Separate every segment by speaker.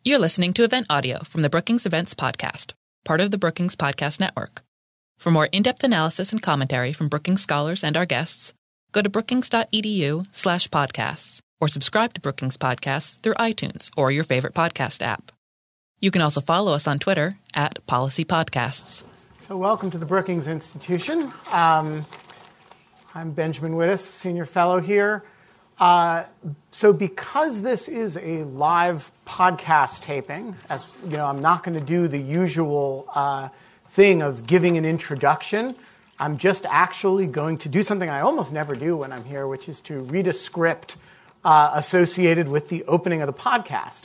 Speaker 1: You're listening to event audio from the Brookings Events Podcast, part of the Brookings Podcast Network. For more in-depth analysis and commentary from Brookings scholars and our guests, go to brookings.edu/podcasts or subscribe to Brookings Podcasts through iTunes or your favorite podcast app. You can also follow us on Twitter @Policy Podcasts.
Speaker 2: So welcome to the Brookings Institution. I'm Benjamin Wittes, Senior Fellow here. So because this is a live podcast taping, as you know, I'm not going to do the usual thing of giving an introduction. I'm just actually going to do something I almost never do when I'm here, which is to read a script associated with the opening of the podcast.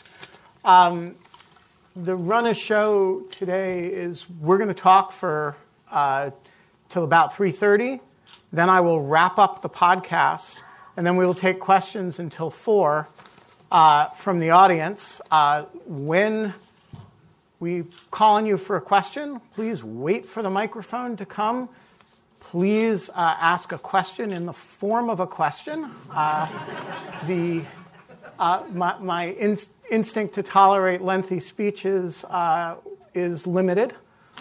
Speaker 2: The run of show today is we're going to talk for till about 3:30. Then I will wrap up the podcast. And then we will take questions until 4 from the audience. When we call on you for a question, please wait for the microphone to come. Please ask a question in the form of a question. My instinct to tolerate lengthy speeches is limited.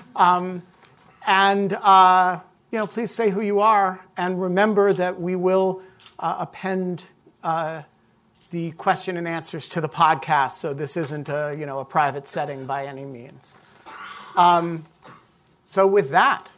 Speaker 2: Please say who you are, and remember that we will append the question and answers to the podcast, so this isn't a private setting by any means. So with that,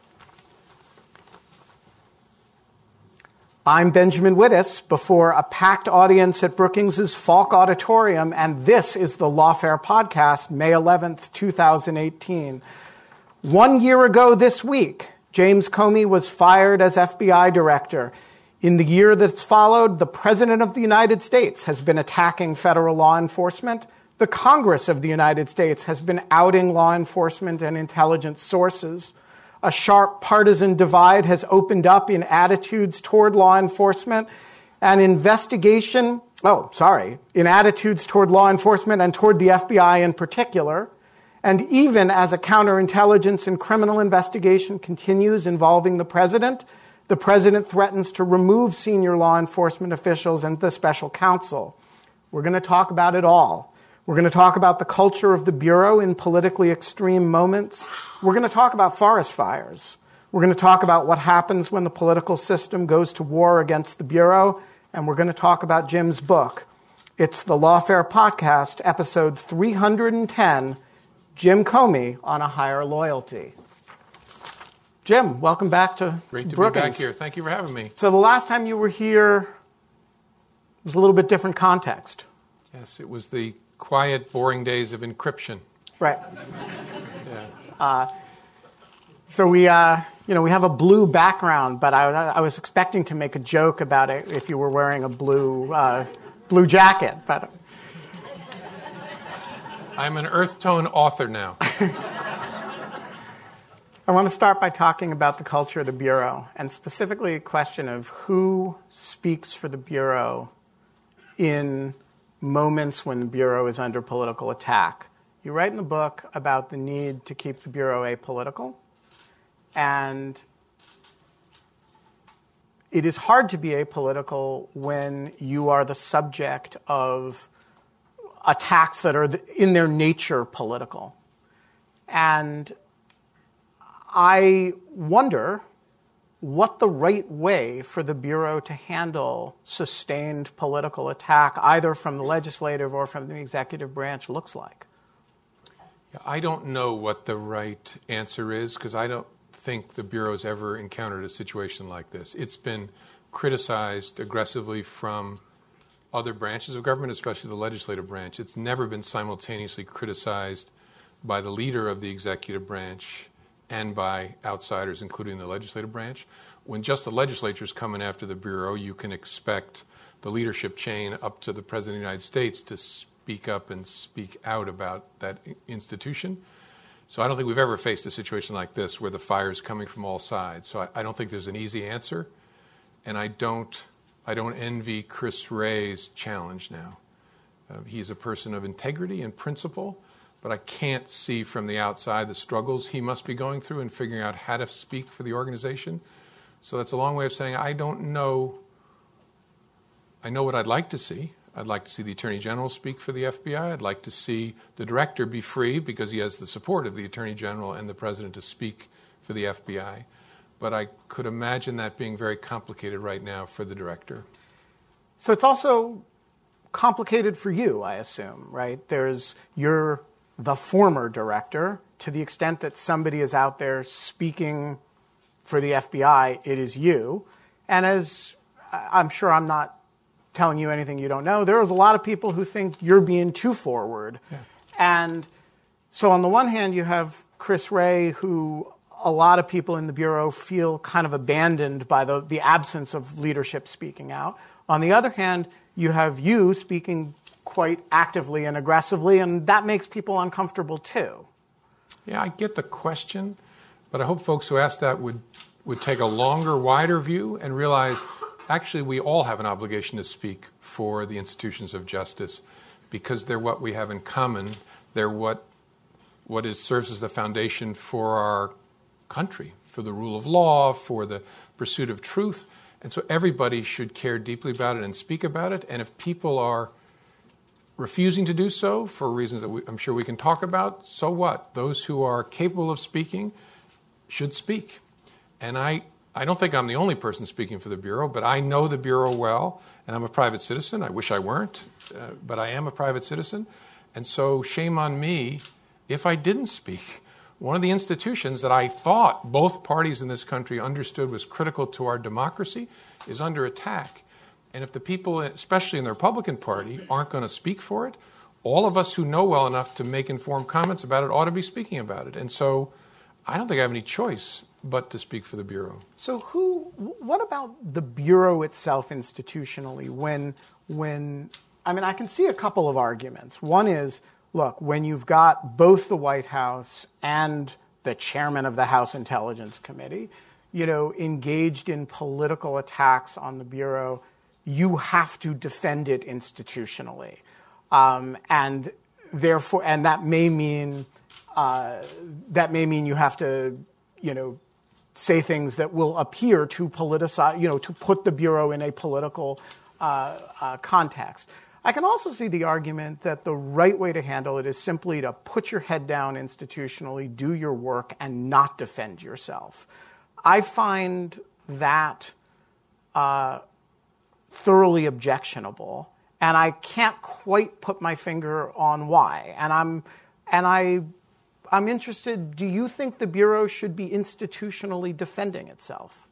Speaker 2: I'm Benjamin Wittes before a packed audience at Brookings' Falk Auditorium, and this is the Lawfare Podcast, May 11th, 2018. 1 year ago this week, James Comey was fired as FBI director. In the year that's followed, the President of the United States has been attacking federal law enforcement. The Congress of the United States has been outing law enforcement and intelligence sources. A sharp partisan divide has opened up in attitudes toward law enforcement and in attitudes toward law enforcement and toward the FBI in particular. And even as a counterintelligence and criminal investigation continues involving the President threatens to remove senior law enforcement officials and the special counsel. We're going to talk about it all. We're going to talk about the culture of the Bureau in politically extreme moments. We're going to talk about forest fires. We're going to talk about what happens when the political system goes to war against the Bureau. And we're going to talk about Jim's book. It's the Lawfare Podcast, episode 310, Jim Comey on a Higher Loyalty. Jim, welcome back to
Speaker 3: Great to
Speaker 2: Brookings.
Speaker 3: be back here. Thank you for having me.
Speaker 2: So the last time you were here was a little bit different context.
Speaker 3: Yes, it was the quiet, boring days of encryption.
Speaker 2: Right.
Speaker 3: Yeah.
Speaker 2: So we have a blue background, but I was expecting to make a joke about it if you were wearing a blue jacket. But
Speaker 3: I'm an earth tone author now.
Speaker 2: I want to start by talking about the culture of the Bureau, and specifically a question of who speaks for the Bureau in moments when the Bureau is under political attack. You write in the book about the need to keep the Bureau apolitical, and it is hard to be apolitical when you are the subject of attacks that are in their nature political. And I wonder what the right way for the Bureau to handle sustained political attack, either from the legislative or from the executive branch, looks like.
Speaker 3: I don't know what the right answer is because I don't think the Bureau's ever encountered a situation like this. It's been criticized aggressively from other branches of government, especially the legislative branch. It's never been simultaneously criticized by the leader of the executive branch and by outsiders, including the legislative branch. When just the legislature is coming after the Bureau, you can expect the leadership chain up to the President of the United States to speak up and speak out about that institution. So I don't think we've ever faced a situation like this where the fire is coming from all sides. So I don't think there's an easy answer, and I don't envy Chris Wray's challenge now. He's a person of integrity and principle, but I can't see from the outside the struggles he must be going through in figuring out how to speak for the organization. So that's a long way of saying I don't know. I know what I'd like to see. I'd like to see the Attorney General speak for the FBI. I'd like to see the director be free because he has the support of the Attorney General and the President to speak for the FBI. But I could imagine that being very complicated right now for the director.
Speaker 2: So it's also complicated for you, I assume, right? You're the former director. To the extent that somebody is out there speaking for the FBI, it is you. And as I'm sure I'm not telling you anything you don't know, there's a lot of people who think you're being too forward.
Speaker 3: Yeah.
Speaker 2: And so on the one hand, you have Chris Wray, who a lot of people in the Bureau feel kind of abandoned by the absence of leadership speaking out. On the other hand, you have you speaking quite actively and aggressively, and that makes people uncomfortable too.
Speaker 3: Yeah, I get the question, but I hope folks who ask that would take a longer, wider view and realize actually we all have an obligation to speak for the institutions of justice because they're what we have in common. They're what serves as the foundation for our country, for the rule of law, for the pursuit of truth. And so everybody should care deeply about it and speak about it. And if people are refusing to do so for reasons that I'm sure we can talk about, so what? Those who are capable of speaking should speak. And I don't think I'm the only person speaking for the Bureau, but I know the Bureau well, and I'm a private citizen. I wish I weren't, but I am a private citizen. And so shame on me if I didn't speak. One of the institutions that I thought both parties in this country understood was critical to our democracy is under attack. And if the people, especially in the Republican Party, aren't going to speak for it, all of us who know well enough to make informed comments about it ought to be speaking about it. And so I don't think I have any choice but to speak for the Bureau.
Speaker 2: So what about the Bureau itself institutionally? I can see a couple of arguments. One is, look, when you've got both the White House and the chairman of the House Intelligence Committee, engaged in political attacks on the Bureau, you have to defend it institutionally. And that may mean you have to, say things that will appear to politicize, to put the Bureau in a political context. I can also see the argument that the right way to handle it is simply to put your head down institutionally, do your work, and not defend yourself. I find that thoroughly objectionable, and I can't quite put my finger on why. And I'm interested, do you think the Bureau should be institutionally defending itself?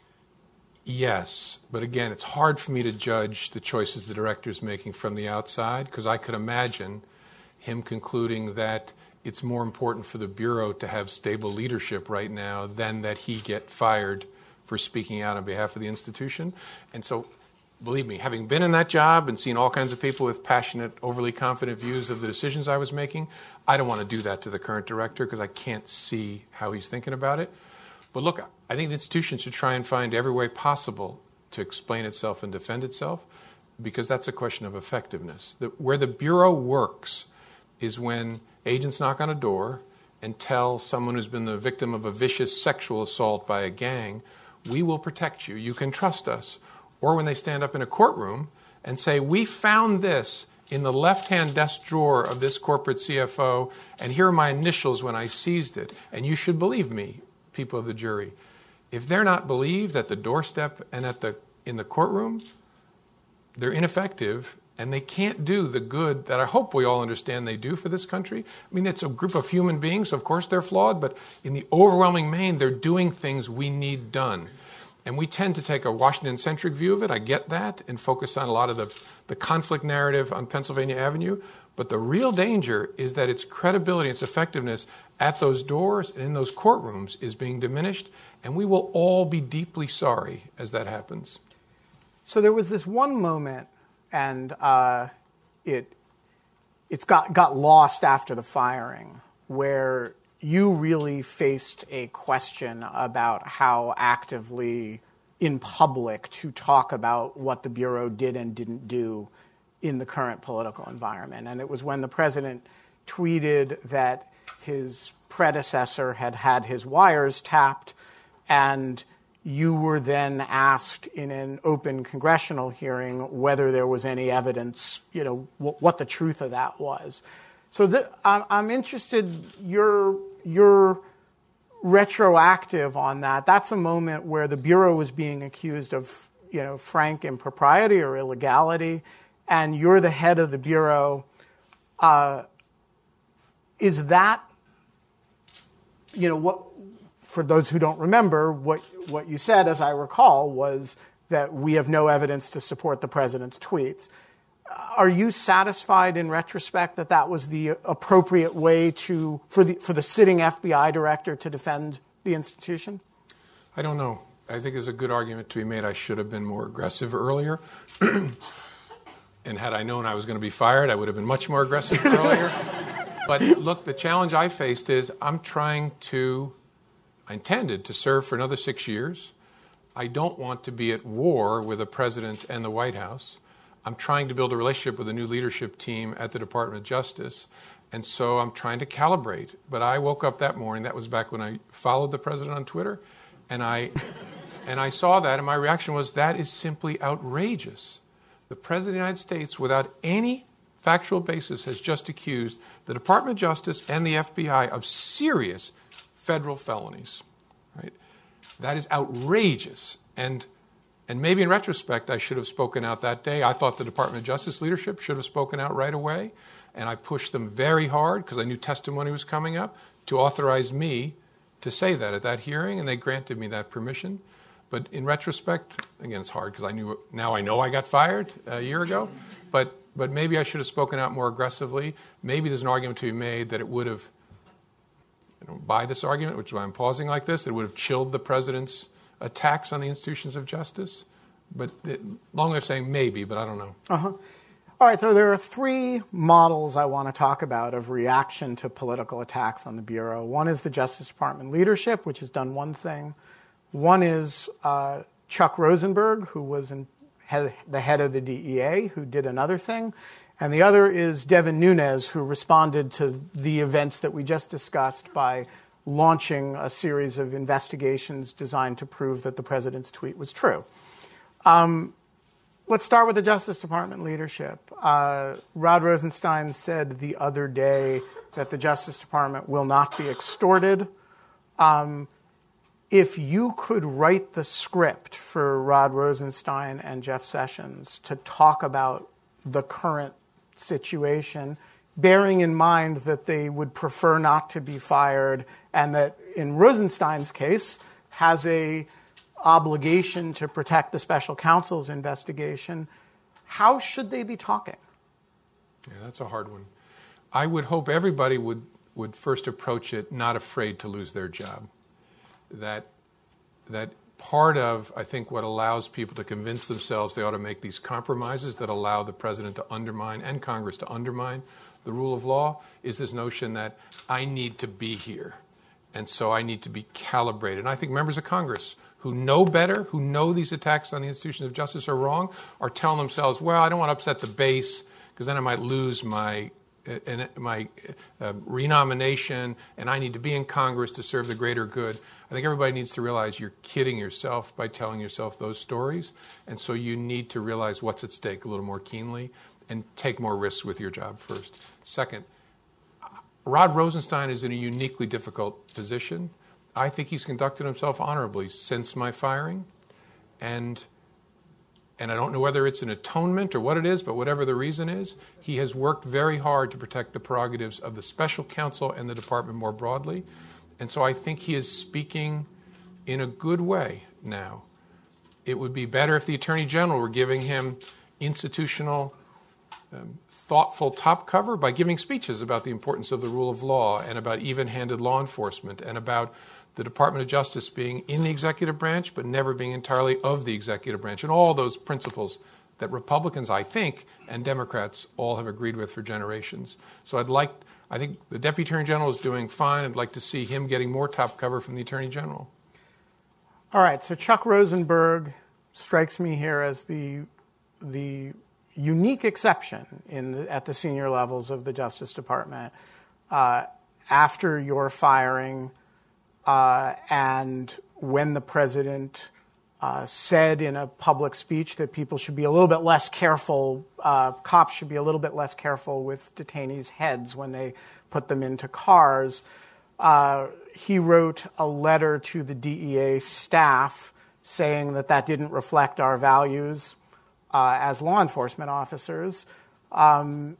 Speaker 3: Yes, but again, it's hard for me to judge the choices the director's making from the outside because I could imagine him concluding that it's more important for the Bureau to have stable leadership right now than that he get fired for speaking out on behalf of the institution. And so, believe me, having been in that job and seen all kinds of people with passionate, overly confident views of the decisions I was making, I don't want to do that to the current director because I can't see how he's thinking about it. But look, I think the institution should try and find every way possible to explain itself and defend itself because that's a question of effectiveness. Where the Bureau works is when agents knock on a door and tell someone who's been the victim of a vicious sexual assault by a gang, we will protect you, you can trust us. Or when they stand up in a courtroom and say, we found this in the left-hand desk drawer of this corporate CFO, and here are my initials when I seized it, and you should believe me, people of the jury. If they're not believed at the doorstep and in the courtroom, they're ineffective, and they can't do the good that I hope we all understand they do for this country. I mean, it's a group of human beings. Of course they're flawed, but in the overwhelming main, they're doing things we need done. And we tend to take a Washington-centric view of it. I get that, and focus on a lot of the conflict narrative on Pennsylvania Avenue. But the real danger is that its credibility, its effectiveness at those doors and in those courtrooms is being diminished, and we will all be deeply sorry as that happens.
Speaker 2: So there was this one moment, and it's got lost after the firing, where you really faced a question about how actively in public to talk about what the Bureau did and didn't do in the current political environment. And it was when the president tweeted that his predecessor had his wires tapped, and you were then asked in an open congressional hearing whether there was any evidence, what the truth of that was. So I'm interested, you're retroactive on that. That's a moment where the Bureau was being accused of, frank impropriety or illegality, and you're the head of the Bureau. Is that, what, for those who don't remember, what you said, as I recall, was that we have no evidence to support the president's tweets. Are you satisfied in retrospect that that was the appropriate way for the sitting FBI director to defend the institution?
Speaker 3: I don't know. I think there's a good argument to be made. I should have been more aggressive earlier. And had I known I was going to be fired, I would have been much more aggressive earlier. But look, the challenge I faced is I intended to serve for another 6 years. I don't want to be at war with the president and the White House. I'm trying to build a relationship with a new leadership team at the Department of Justice. And so I'm trying to calibrate. But I woke up that morning, that was back when I followed the president on Twitter, and I saw that, and my reaction was, that is simply outrageous. The president of the United States, without any factual basis, has just accused the Department of Justice and the FBI of serious federal felonies. Right? That is outrageous. And maybe in retrospect, I should have spoken out that day. I thought the Department of Justice leadership should have spoken out right away. And I pushed them very hard, because I knew testimony was coming up, to authorize me to say that at that hearing, and they granted me that permission. But in retrospect, again, it's hard, because now I know I got fired a year ago. But maybe I should have spoken out more aggressively. Maybe there's an argument to be made that it would have, by this argument, which is why I'm pausing like this, it would have chilled the president's attacks on the institutions of justice. But long way of saying maybe, but I don't know.
Speaker 2: Uh-huh. All right, so there are three models I want to talk about of reaction to political attacks on the Bureau. One is the Justice Department leadership, which has done one thing. One is Chuck Rosenberg, who was the head of the DEA, who did another thing. And the other is Devin Nunes, who responded to the events that we just discussed by launching a series of investigations designed to prove that the president's tweet was true. Let's start with the Justice Department leadership. Rod Rosenstein said the other day that the Justice Department will not be extorted. If you could write the script for Rod Rosenstein and Jeff Sessions to talk about the current situation, bearing in mind that they would prefer not to be fired, and that in Rosenstein's case has a obligation to protect the special counsel's investigation, how should they be talking?
Speaker 3: Yeah, that's a hard one. I would hope everybody would first approach it not afraid to lose their job. That part of, I think, what allows people to convince themselves they ought to make these compromises that allow the president to undermine and Congress to undermine the rule of law is this notion that I need to be here, and so I need to be calibrated. And I think members of Congress who know better, who know these attacks on the institution of justice are wrong, are telling themselves, well, I don't want to upset the base because then I might lose my renomination, and I need to be in Congress to serve the greater good. I think everybody needs to realize you're kidding yourself by telling yourself those stories, and so you need to realize what's at stake a little more keenly and take more risks with your job first. Second, Rod Rosenstein is in a uniquely difficult position. I think he's conducted himself honorably since my firing, and I don't know whether it's an atonement or what it is, but whatever the reason is, he has worked very hard to protect the prerogatives of the special counsel and the department more broadly. And so I think he is speaking in a good way now. It would be better if the Attorney General were giving him institutional, thoughtful top cover by giving speeches about the importance of the rule of law and about even-handed law enforcement and about the Department of Justice being in the executive branch but never being entirely of the executive branch, and all those principles that Republicans, I think, and Democrats all have agreed with for generations. So I think the Deputy Attorney General is doing fine. I'd like to see him getting more top cover from the Attorney General.
Speaker 2: All right, so Chuck Rosenberg strikes me here as the unique exception at the senior levels of the Justice Department. After your firing, And when the president said in a public speech that people should be a little bit less careful, cops should be a little bit less careful with detainees' heads when they put them into cars, he wrote a letter to the DEA staff saying that that didn't reflect our values as law enforcement officers. I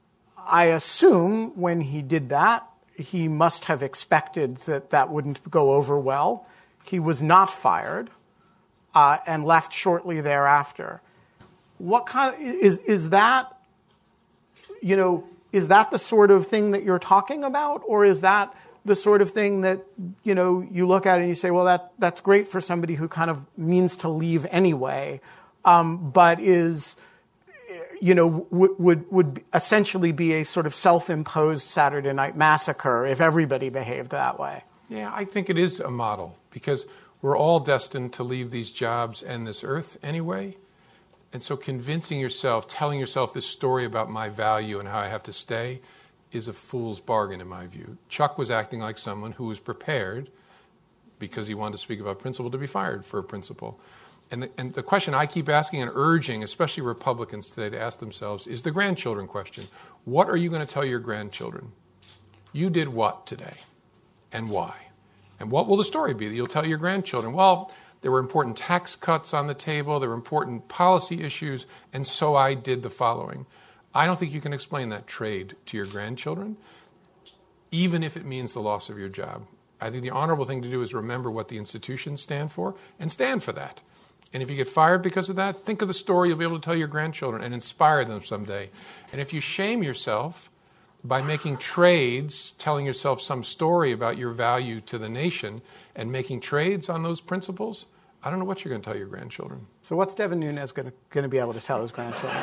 Speaker 2: assume when he did that, he must have expected that that wouldn't go over well. He was not fired and left shortly thereafter. What kind of, is that, you know, is that the sort of thing that you're talking about, or is that the sort of thing that, you know, you look at it and you say, well, that's great for somebody who kind of means to leave anyway, but is, you know, would essentially be a sort of self-imposed Saturday Night Massacre if everybody behaved that way?
Speaker 3: Yeah, I think it is a model, because we're all destined to leave these jobs and this earth anyway. And so convincing yourself, telling yourself this story about my value and how I have to stay is a fool's bargain in my view. Chuck was acting like someone who was prepared, because he wanted to speak about principle, to be fired for a principle. And the question I keep asking and urging, especially Republicans today, to ask themselves is the grandchildren question. What are you going to tell your grandchildren? You did what today, and why? And what will the story be that you'll tell your grandchildren? Well, there were important tax cuts on the table, there were important policy issues, and so I did the following. I don't think you can explain that trade to your grandchildren, even if it means the loss of your job. I think the honorable thing to do is remember what the institutions stand for and stand for that. And if you get fired because of that, think of the story you'll be able to tell your grandchildren and inspire them someday. And if you shame yourself by making trades, telling yourself some story about your value to the nation and making trades on those principles, I don't know what you're going to tell your grandchildren.
Speaker 2: So what's Devin Nunes going to be able to tell his grandchildren?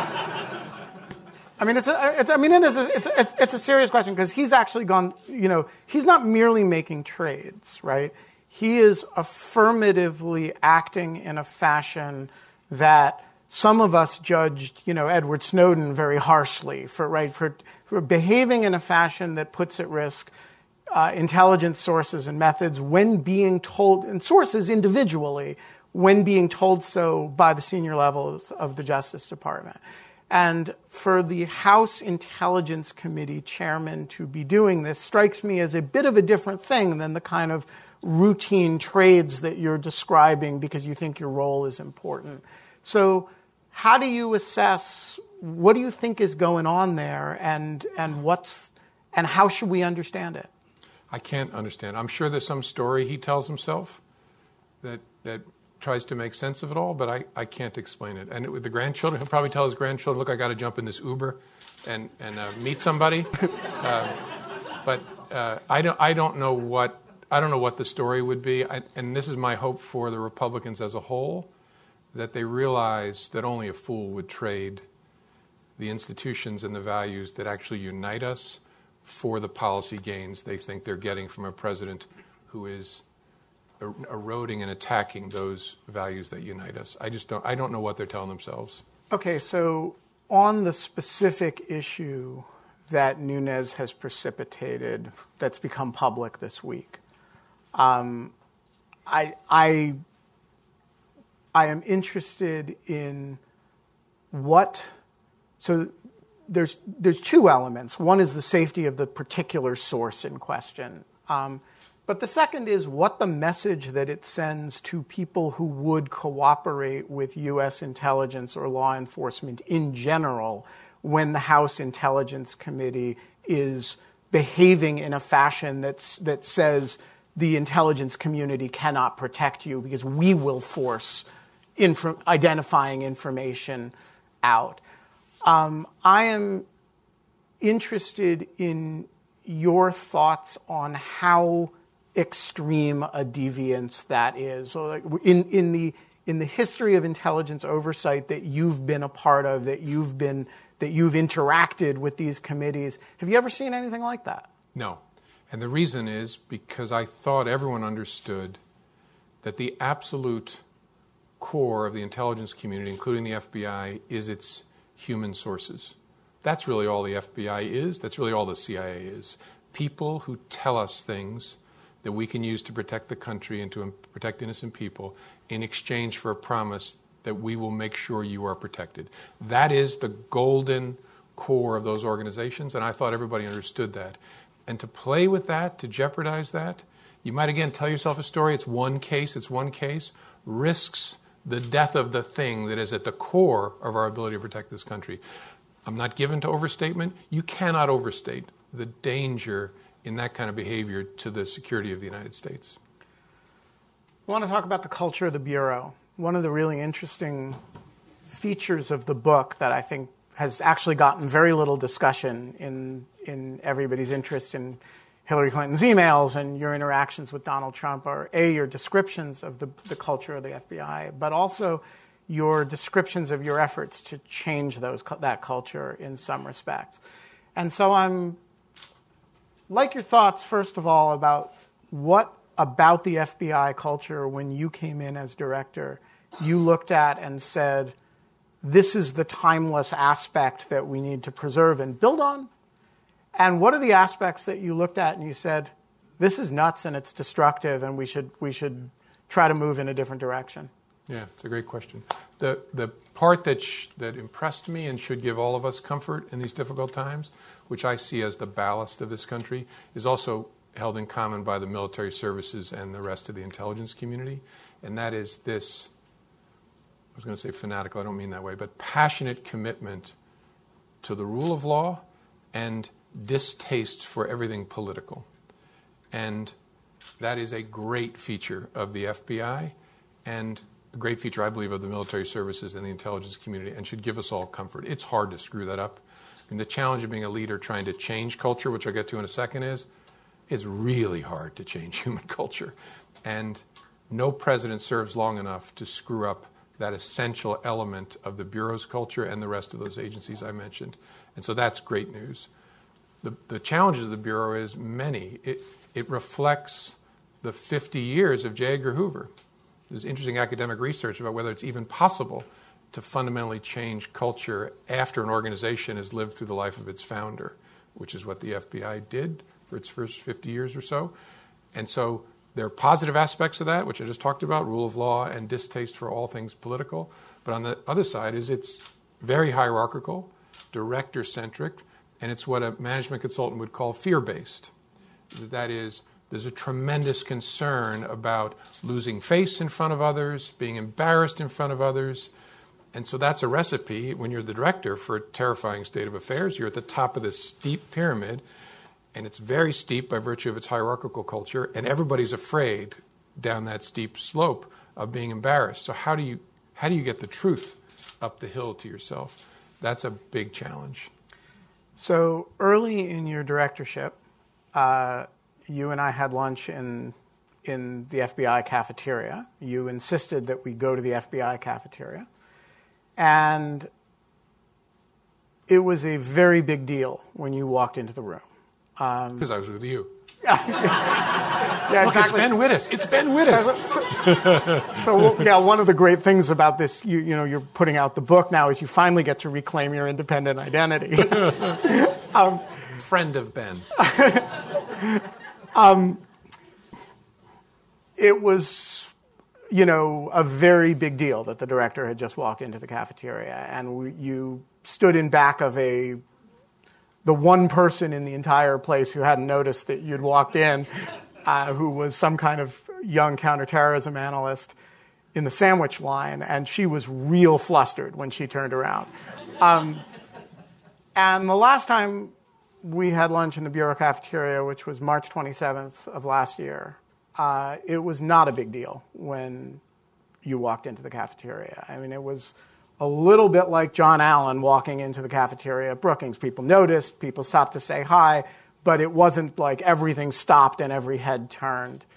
Speaker 2: I mean, it's a serious question, because he's actually gone, you know, he's not merely making trades, right? He is affirmatively acting in a fashion that some of us judged, you know, Edward Snowden very harshly for behaving in a fashion that puts at risk intelligence sources and methods when being told, and sources individually, when being told so by the senior levels of the Justice Department. And for the House Intelligence Committee chairman to be doing this strikes me as a bit of a different thing than the kind of routine trades that you're describing because you think your role is important. So how do you assess, what do you think is going on there, and how should we understand it?
Speaker 3: I can't understand. I'm sure there's some story he tells himself that tries to make sense of it all, but I can't explain it. And with the grandchildren, he'll probably tell his grandchildren, look, I got to jump in this Uber and meet somebody. But I don't know what the story would be. And this is my hope for the Republicans as a whole, that they realize that only a fool would trade the institutions and the values that actually unite us for the policy gains they think they're getting from a president who is eroding and attacking those values that unite us. I don't know what they're telling themselves. Okay,
Speaker 2: so on the specific issue that Nunes has precipitated that's become public this week, I am interested in so there's two elements. One is the safety of the particular source in question. But the second is what the message that it sends to people who would cooperate with U.S. intelligence or law enforcement in general when the House Intelligence Committee is behaving in a fashion that says the intelligence community cannot protect you because we will force identifying information out. I am interested in your thoughts on how extreme a deviance that is. So like in the history of intelligence oversight that you've been a part of, that you've interacted with these committees, have you ever seen anything like that?
Speaker 3: No. And the reason is because I thought everyone understood that the absolute core of the intelligence community, including the FBI, is its human sources. That's really all the FBI is. That's really all the CIA is. People who tell us things that we can use to protect the country and to protect innocent people in exchange for a promise that we will make sure you are protected. That is the golden core of those organizations, and I thought everybody understood that. And to play with that, to jeopardize that, you might again tell yourself a story, it's one case, risks the death of the thing that is at the core of our ability to protect this country. I'm not given to overstatement. You cannot overstate the danger in that kind of behavior to the security of the United States.
Speaker 2: I want to talk about the culture of the Bureau. One of the really interesting features of the book that I think has actually gotten very little discussion in everybody's interest in Hillary Clinton's emails and your interactions with Donald Trump are, A, your descriptions of the culture of the FBI, but also your descriptions of your efforts to change that culture in some respects. And so I'm like your thoughts, first of all, about what about the FBI culture when you came in as director you looked at and said, this is the timeless aspect that we need to preserve and build on? And what are the aspects that you looked at and you said, this is nuts and it's destructive and we should try to move in a different direction?
Speaker 3: Yeah, it's a great question. The part that impressed me and should give all of us comfort in these difficult times, which I see as the ballast of this country, is also held in common by the military services and the rest of the intelligence community. And that is this, I was going to say fanatical, I don't mean that way, but passionate commitment to the rule of law and distaste for everything political. And that is a great feature of the FBI and a great feature, I believe, of the military services and the intelligence community, and should give us all comfort. It's hard to screw that up. And the challenge of being a leader trying to change culture, which I'll get to in a second, is it's really hard to change human culture. And no president serves long enough to screw up that essential element of the Bureau's culture and the rest of those agencies I mentioned. And so that's great news. The challenges of the Bureau is many. It reflects the 50 years of J. Edgar Hoover. There's interesting academic research about whether it's even possible to fundamentally change culture after an organization has lived through the life of its founder, which is what the FBI did for its first 50 years or so. And so there are positive aspects of that, which I just talked about, rule of law and distaste for all things political. But on the other side is it's very hierarchical, director-centric, and it's what a management consultant would call fear-based. That is, there's a tremendous concern about losing face in front of others, being embarrassed in front of others. And so that's a recipe, when you're the director, for a terrifying state of affairs. You're at the top of this steep pyramid, and it's very steep by virtue of its hierarchical culture, and everybody's afraid down that steep slope of being embarrassed. So how do you get the truth up the hill to yourself? That's a big challenge.
Speaker 2: So early in your directorship, you and I had lunch in the FBI cafeteria. You insisted that we go to the FBI cafeteria. And it was a very big deal when you walked into the room.
Speaker 3: Because I was with you.
Speaker 2: Yeah,
Speaker 3: look,
Speaker 2: exactly.
Speaker 3: It's Ben Wittes. It's Ben Wittes.
Speaker 2: So yeah, one of the great things about this, you're putting out the book now, is you finally get to reclaim your independent identity.
Speaker 3: Friend of Ben.
Speaker 2: It was, a very big deal that the director had just walked into the cafeteria, and you stood in back of the one person in the entire place who hadn't noticed that you'd walked in, who was some kind of young counterterrorism analyst in the sandwich line, and she was real flustered when she turned around. And the last time we had lunch in the Bureau cafeteria, which was March 27th of last year, it was not a big deal when you walked into the cafeteria. I mean, it was a little bit like John Allen walking into the cafeteria at Brookings. People noticed, people stopped to say hi, but it wasn't like everything stopped and every head turned.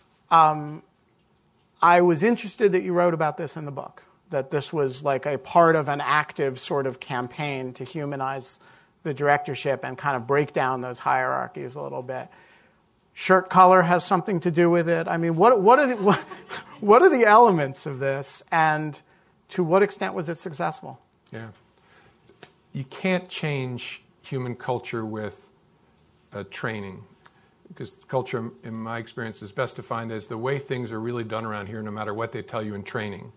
Speaker 2: I was interested that you wrote about this in the book, that this was like a part of an active sort of campaign to humanize the directorship and kind of break down those hierarchies a little bit. Shirt color has something to do with it. I mean, what are the elements of this, and to what extent was it successful?
Speaker 3: Yeah. You can't change human culture with training. because culture, in my experience, is best defined as the way things are really done around here, no matter what they tell you in training.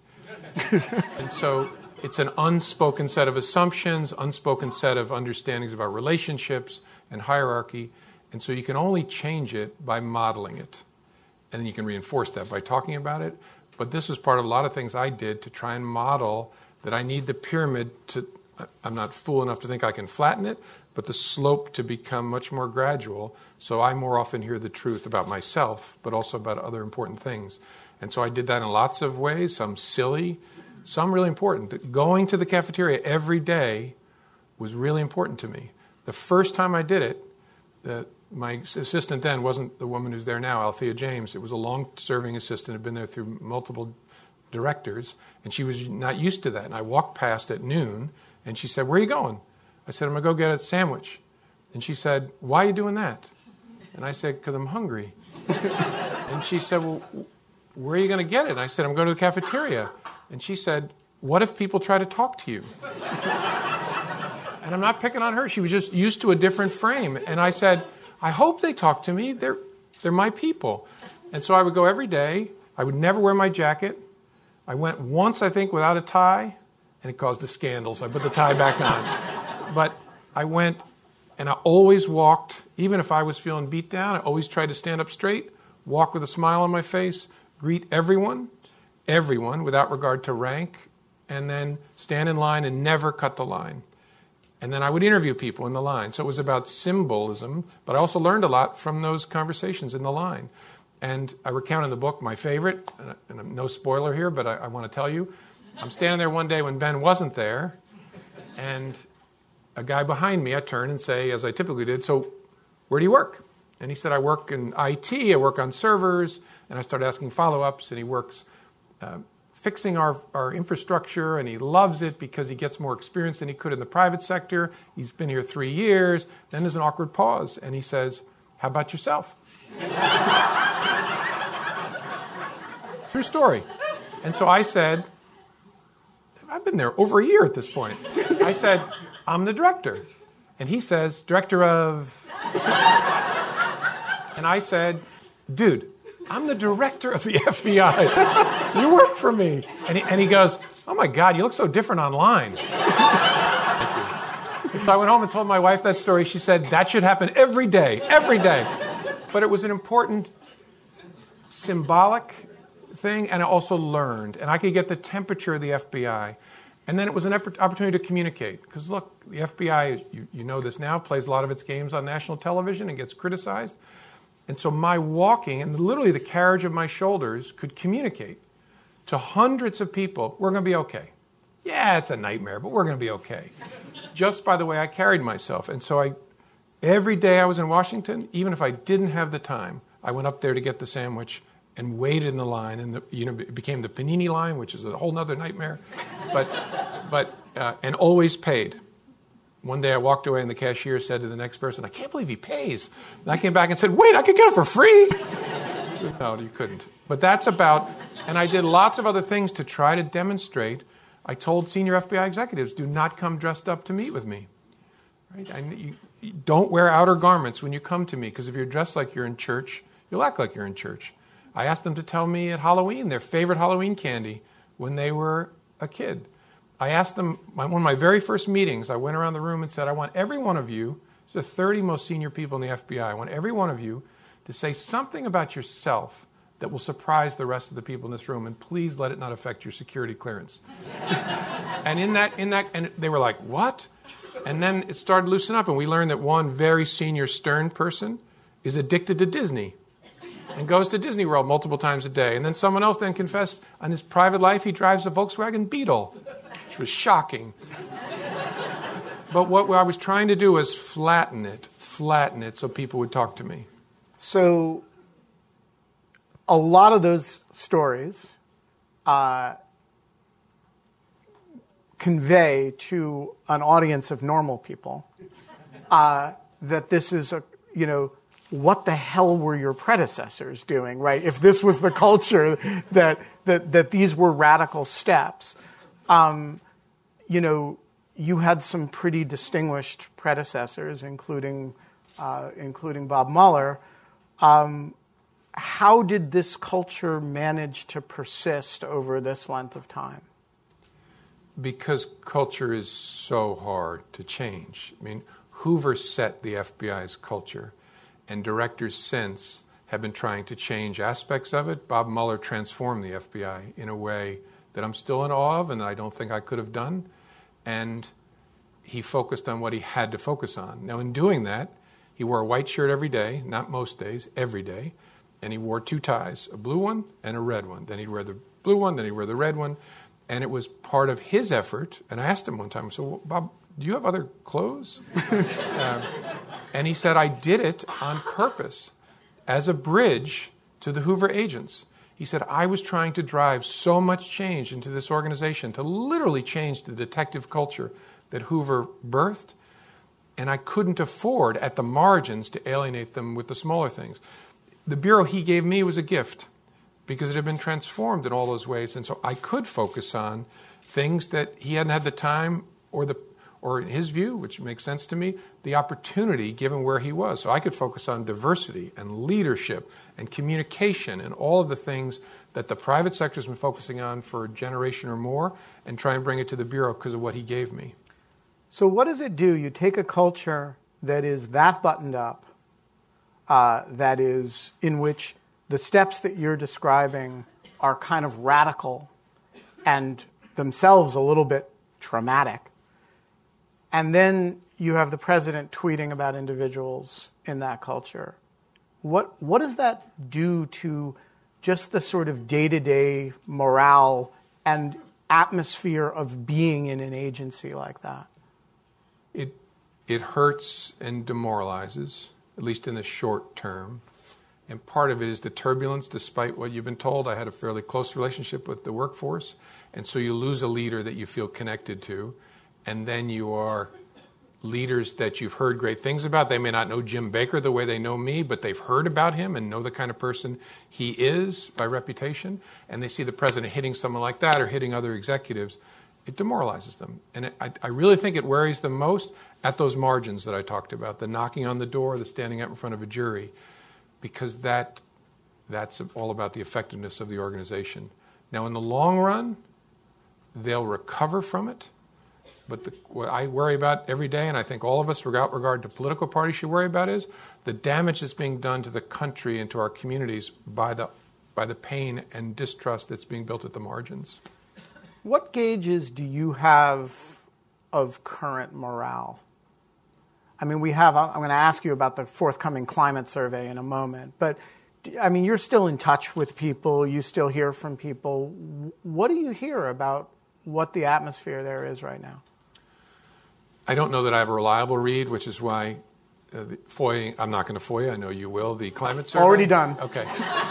Speaker 3: And so it's an unspoken set of assumptions, unspoken set of understandings about relationships and hierarchy. And so you can only change it by modeling it. And then you can reinforce that by talking about it. But this was part of a lot of things I did to try and model that I need the pyramid to, I'm not fool enough to think I can flatten it, but the slope to become much more gradual. So I more often hear the truth about myself, but also about other important things. And so I did that in lots of ways, some silly, some really important. Going to the cafeteria every day was really important to me. The first time I did it, my assistant then wasn't the woman who's there now, Althea James. It was a long-serving assistant, had been there through multiple directors, and she was not used to that. And I walked past at noon, and she said, "Where are you going?" I said, "I'm going to go get a sandwich." And she said, "Why are you doing that?" And I said, "Because I'm hungry." And she said, "Well, where are you going to get it?" And I said, "I'm going to the cafeteria." And she said, "What if people try to talk to you?" And I'm not picking on her. She was just used to a different frame. And I said, "I hope they talk to me. They're my people." And so I would go every day. I would never wear my jacket. I went once, I think, without a tie, and it caused a scandal, so I put the tie back on. But I went, and I always walked, even if I was feeling beat down, I always tried to stand up straight, walk with a smile on my face, greet everyone, without regard to rank, and then stand in line and never cut the line. And then I would interview people in the line. So it was about symbolism, but I also learned a lot from those conversations in the line. And I recount in the book my favorite, and no spoiler here, but I want to tell you. I'm standing there one day when Ben wasn't there, and a guy behind me, I turn and say, as I typically did, "So where do you work?" And he said, "I work in IT, I work on servers." And I started asking follow-ups, and he works fixing our infrastructure, and he loves it because he gets more experience than he could in the private sector. He's been here 3 years. Then there's an awkward pause, and he says, "How about yourself?" True story. And so I said, I've been there over a year at this point. I said, "I'm the director." And he says, "Director of..." And I said, "Dude, I'm the director of the FBI. You work for me." And he goes, "Oh my God, you look so different online." Thank you. So I went home and told my wife that story. She said, "That should happen every day, every day." But it was an important symbolic thing, and I also learned. And I could get the temperature of the FBI. And then it was an opportunity to communicate. Because look, the FBI, you know this now, plays a lot of its games on national television and gets criticized. And so my walking and literally the carriage of my shoulders could communicate to hundreds of people, "We're going to be okay. Yeah, it's a nightmare, but we're going to be okay." Just by the way I carried myself. And so every day I was in Washington, even if I didn't have the time, I went up there to get the sandwich and waited in the line. And it became the panini line, which is a whole other nightmare, and always paid. One day I walked away and the cashier said to the next person, "I can't believe he pays." And I came back and said, "Wait, I could get it for free." I said, "No, you couldn't." But that's about, and I did lots of other things to try to demonstrate. I told senior FBI executives, "Do not come dressed up to meet with me. Right? You don't wear outer garments when you come to me, because if you're dressed like you're in church, you'll act like you're in church." I asked them to tell me at Halloween their favorite Halloween candy when they were a kid. I asked them, one of my very first meetings, I went around the room and said, "I want every one of you," the 30 most senior people in the FBI, "I want every one of you to say something about yourself that will surprise the rest of the people in this room, and please let it not affect your security clearance." And and they were like, "What?" And then it started to loosen up, and we learned that one very senior stern person is addicted to Disney and goes to Disney World multiple times a day. And then someone else then confessed on his private life he drives a Volkswagen Beetle, which was shocking. But what I was trying to do was flatten it so people would talk to me.
Speaker 2: So a lot of those stories convey to an audience of normal people that this is what the hell were your predecessors doing, right? If this was the culture that these were radical steps, you had some pretty distinguished predecessors, including Bob Mueller. How did this culture manage to persist over this length of time?
Speaker 3: Because culture is so hard to change. I mean, Hoover set the FBI's culture, and directors since have been trying to change aspects of it. Bob Mueller transformed the FBI in a way that I'm still in awe of and I don't think I could have done. And he focused on what he had to focus on. Now, in doing that, he wore a white shirt every day, not most days, every day. And he wore 2 ties, a blue one and a red one. Then he'd wear the blue one, then he'd wear the red one. And it was part of his effort. And I asked him one time, so Bob, do you have other clothes? And he said, I did it on purpose as a bridge to the Hoover agents. He said, I was trying to drive so much change into this organization, to literally change the detective culture that Hoover birthed, and I couldn't afford at the margins to alienate them with the smaller things. The bureau he gave me was a gift because it had been transformed in all those ways, and so I could focus on things that he hadn't had the time or in his view, which makes sense to me, the opportunity given where he was. So I could focus on diversity and leadership and communication and all of the things that the private sector has been focusing on for a generation or more and try and bring it to the Bureau because of what he gave me.
Speaker 2: So what does it do? You take a culture that is that buttoned up, that is in which the steps that you're describing are kind of radical and themselves a little bit traumatic. And then you have the president tweeting about individuals in that culture. What does that do to just the sort of day-to-day morale and atmosphere of being in an agency like that?
Speaker 3: It hurts and demoralizes, at least in the short term. And part of it is the turbulence, despite what you've been told. I had a fairly close relationship with the workforce. And so you lose a leader that you feel connected to. And then you are leaders that you've heard great things about. They may not know Jim Baker the way they know me, but they've heard about him and know the kind of person he is by reputation. And they see the president hitting someone like that or hitting other executives. It demoralizes them. And I really think it worries them most at those margins that I talked about, the knocking on the door, the standing up in front of a jury, because that's all about the effectiveness of the organization. Now, in the long run, they'll recover from it. But what I worry about every day, and I think all of us, without regard to political parties, should worry about is the damage that's being done to the country and to our communities by the pain and distrust that's being built at the margins.
Speaker 2: What gauges do you have of current morale? I mean, I'm going to ask you about the forthcoming climate survey in a moment, but I mean, you're still in touch with people, you still hear from people. What do you hear about what the atmosphere there is right now?
Speaker 3: I don't know that I have a reliable read, which is why FOIA, I'm not going to FOIA, I know you will, the climate survey.
Speaker 2: Already done.
Speaker 3: Okay.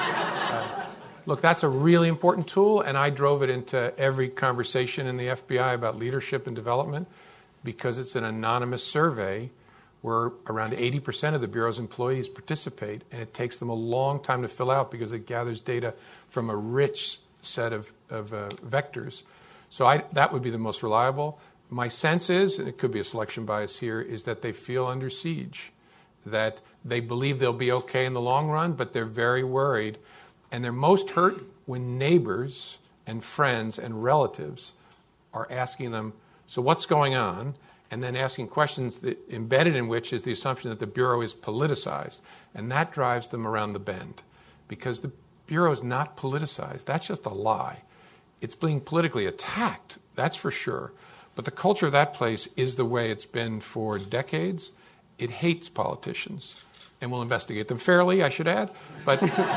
Speaker 3: Look, that's a really important tool, and I drove it into every conversation in the FBI about leadership and development because it's an anonymous survey where around 80% of the Bureau's employees participate, and it takes them a long time to fill out because it gathers data from a rich set of vectors. So that would be the most reliable. My sense is, and it could be a selection bias here, is that they feel under siege, that they believe they'll be okay in the long run, but they're very worried. And they're most hurt when neighbors and friends and relatives are asking them, so what's going on? And then asking questions that embedded in which is the assumption that the Bureau is politicized. And that drives them around the bend because the Bureau is not politicized. That's just a lie. It's being politically attacked, that's for sure. But the culture of that place is the way it's been for decades. It hates politicians. And we'll investigate them fairly, I should add. But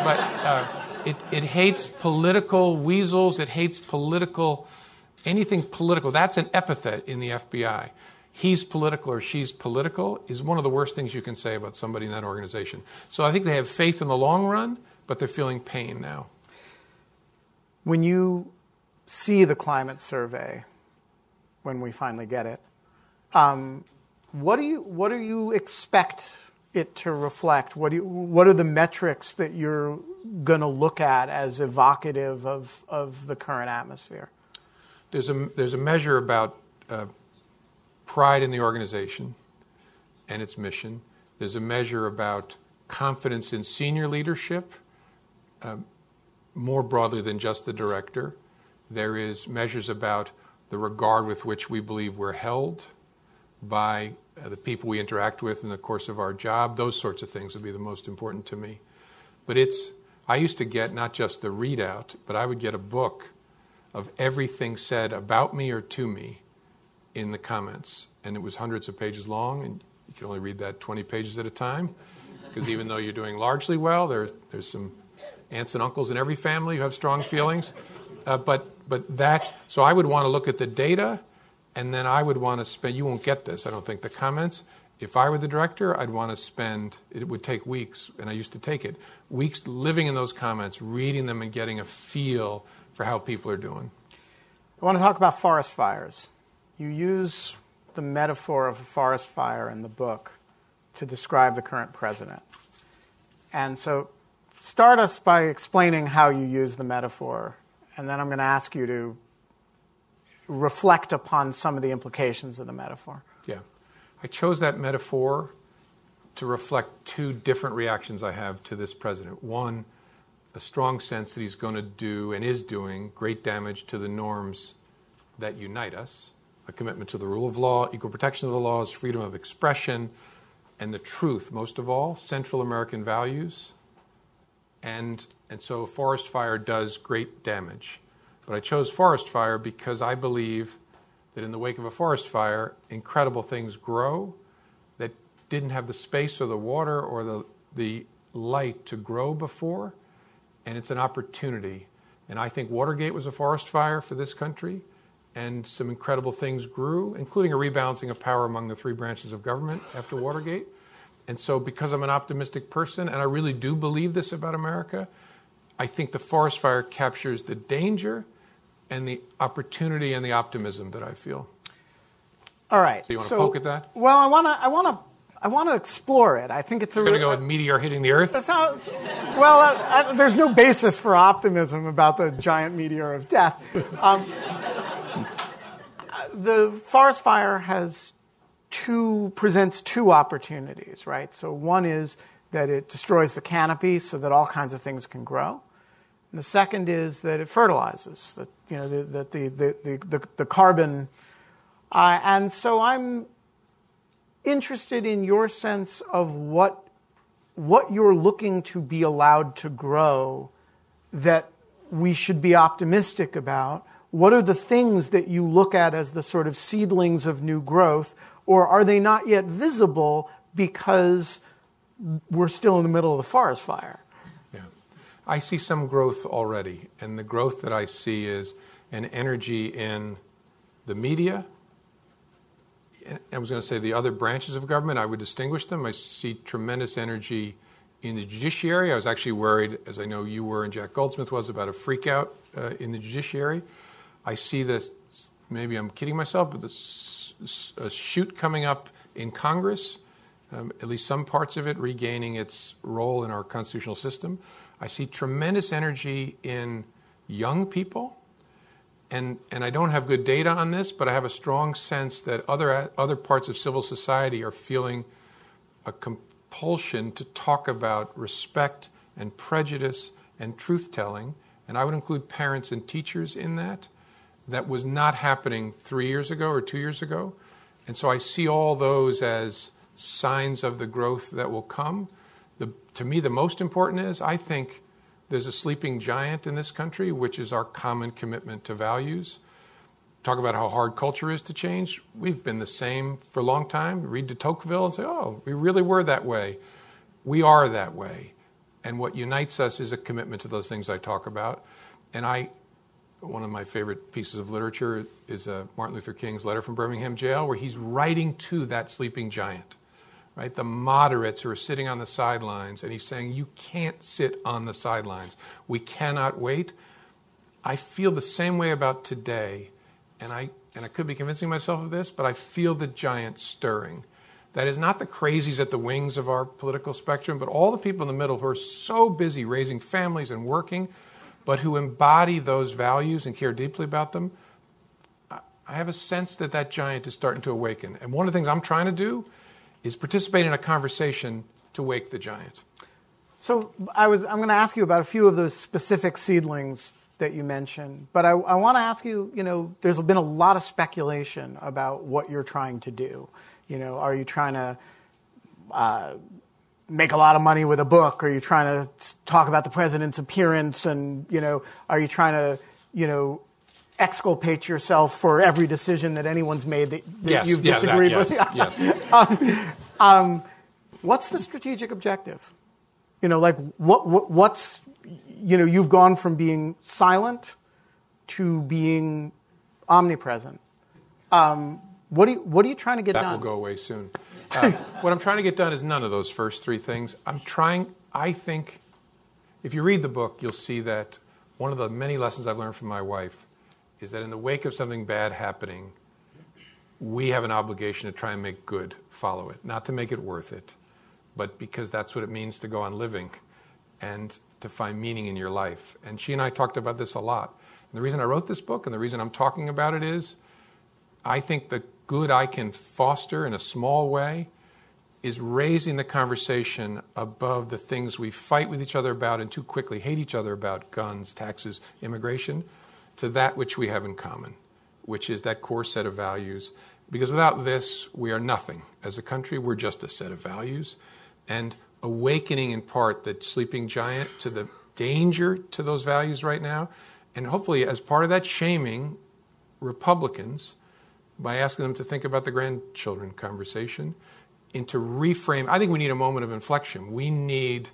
Speaker 3: it hates political weasels. It hates anything political. That's an epithet in the FBI. He's political or she's political is one of the worst things you can say about somebody in that organization. So I think they have faith in the long run, but they're feeling pain now.
Speaker 2: When you see the climate survey, when we finally get it, what do you expect it to reflect? What are the metrics that you're going to look at as evocative of the current atmosphere?
Speaker 3: There's a measure about pride in the organization and its mission. There's a measure about confidence in senior leadership, more broadly than just the director. There is measures about the regard with which we believe we're held by the people we interact with in the course of our job. Those sorts of things would be the most important to me. But I used to get not just the readout, but I would get a book of everything said about me or to me in the comments. And it was hundreds of pages long, and you can only read that 20 pages at a time, because even though you're doing largely well, there's some aunts and uncles in every family who have strong feelings. So I would want to look at the data, and then I would want to spend, you won't get this, I don't think, the comments. If I were the director, I'd want to spend, it would take weeks, and I used to take it, weeks living in those comments, reading them and getting a feel for how people are doing.
Speaker 2: I want to talk about forest fires. You use the metaphor of a forest fire in the book to describe the current president. And so start us by explaining how you use the metaphor, and then I'm going to ask you to reflect upon some of the implications of the metaphor.
Speaker 3: Yeah. I chose that metaphor to reflect two different reactions I have to this president. One, a strong sense that he's going to do and is doing great damage to the norms that unite us, a commitment to the rule of law, equal protection of the laws, freedom of expression, and the truth, most of all, Central American values. And so a forest fire does great damage. But I chose forest fire because I believe that in the wake of a forest fire, incredible things grow that didn't have the space or the water or the light to grow before, and it's an opportunity. And I think Watergate was a forest fire for this country, and some incredible things grew, including a rebalancing of power among the three branches of government after Watergate. And so because I'm an optimistic person, and I really do believe this about America, I think the forest fire captures the danger and the opportunity and the optimism that I feel.
Speaker 2: All right.
Speaker 3: So you want to poke at that?
Speaker 2: Well, I want to explore it. I think it's
Speaker 3: You're going to go with meteor hitting the Earth?
Speaker 2: There's no basis for optimism about the giant meteor of death. The forest fire presents two opportunities, right? So one is that it destroys the canopy so that all kinds of things can grow. And the second is that it fertilizes, that the carbon. And so I'm interested in your sense of what you're looking to be allowed to grow that we should be optimistic about. What are the things that you look at as the sort of seedlings of new growth, or are they not yet visible because we're still in the middle of the forest fire?
Speaker 3: Yeah. I see some growth already, and the growth that I see is an energy in the media. I was going to say the other branches of government, I would distinguish them. I see tremendous energy in the judiciary. I was actually worried, as I know you were and Jack Goldsmith was, about a freak out in the judiciary. I see this, maybe I'm kidding myself, but a shoot coming up in Congress, at least some parts of it regaining its role in our constitutional system. I see tremendous energy in young people. And I don't have good data on this, but I have a strong sense that other parts of civil society are feeling a compulsion to talk about respect and prejudice and truth-telling. And I would include parents and teachers in that. That was not happening 3 years ago or 2 years ago. And so I see all those as signs of the growth that will come. To me, the most important is, I think, there's a sleeping giant in this country, which is our common commitment to values. Talk about how hard culture is to change. We've been the same for a long time. Read de Tocqueville and say, oh, we really were that way. We are that way. And what unites us is a commitment to those things I talk about. And one of my favorite pieces of literature is Martin Luther King's letter from Birmingham jail, where he's writing to that sleeping giant. Right, the moderates who are sitting on the sidelines, and he's saying, you can't sit on the sidelines. We cannot wait. I feel the same way about today, and I could be convincing myself of this, but I feel the giant stirring. That is not the crazies at the wings of our political spectrum, but all the people in the middle who are so busy raising families and working, but who embody those values and care deeply about them. I have a sense that giant is starting to awaken. And one of the things I'm trying to do is participate in a conversation to wake the giant.
Speaker 2: So I'm going to ask you about a few of those specific seedlings that you mentioned, but I want to ask you, there's been a lot of speculation about what you're trying to do. Are you trying to make a lot of money with a book? Are you trying to talk about the president's appearance? And, are you trying to, exculpate yourself for every decision that anyone's made that you've disagreed with?
Speaker 3: Yes.
Speaker 2: What's the strategic objective? What's, you've gone from being silent to being omnipresent. What are you trying to get done?
Speaker 3: That will go away soon. What I'm trying to get done is none of those first three things. I think, if you read the book, you'll see that one of the many lessons I've learned from my wife is that in the wake of something bad happening, we have an obligation to try and make good follow it. Not to make it worth it, but because that's what it means to go on living and to find meaning in your life. And she and I talked about this a lot. And the reason I wrote this book and the reason I'm talking about it is I think the good I can foster in a small way is raising the conversation above the things we fight with each other about and too quickly hate each other about, guns, taxes, immigration, to that which we have in common, which is that core set of values. Because without this, we are nothing. As a country, we're just a set of values. And awakening in part the sleeping giant to the danger to those values right now, and hopefully as part of that shaming Republicans by asking them to think about the grandchildren conversation and to reframe. I think we need a moment of inflection. We need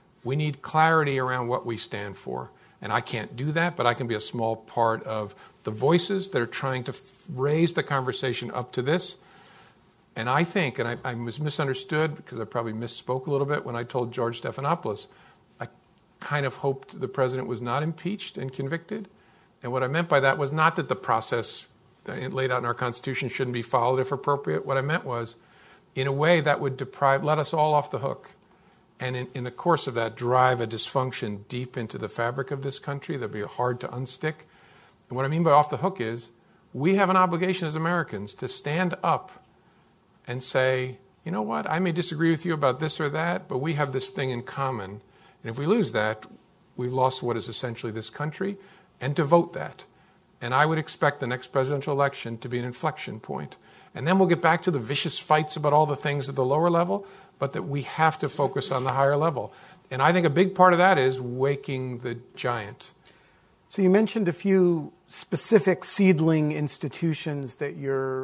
Speaker 3: clarity around what we stand for. And I can't do that, but I can be a small part of the voices that are trying to raise the conversation up to this. And I think, and I was misunderstood because I probably misspoke a little bit when I told George Stephanopoulos, I kind of hoped the president was not impeached and convicted. And what I meant by that was not that the process laid out in our Constitution shouldn't be followed if appropriate. What I meant was, in a way, that would let us all off the hook. And in the course of that, drive a dysfunction deep into the fabric of this country that would be hard to unstick. And what I mean by off the hook is, we have an obligation as Americans to stand up and say, you know what, I may disagree with you about this or that, but we have this thing in common. And if we lose that, we've lost what is essentially this country, and to vote that. And I would expect the next presidential election to be an inflection point. And then we'll get back to the vicious fights about all the things at the lower level, but that we have to focus on the higher level. And I think a big part of that is waking the giant.
Speaker 2: So you mentioned a few specific seedling institutions that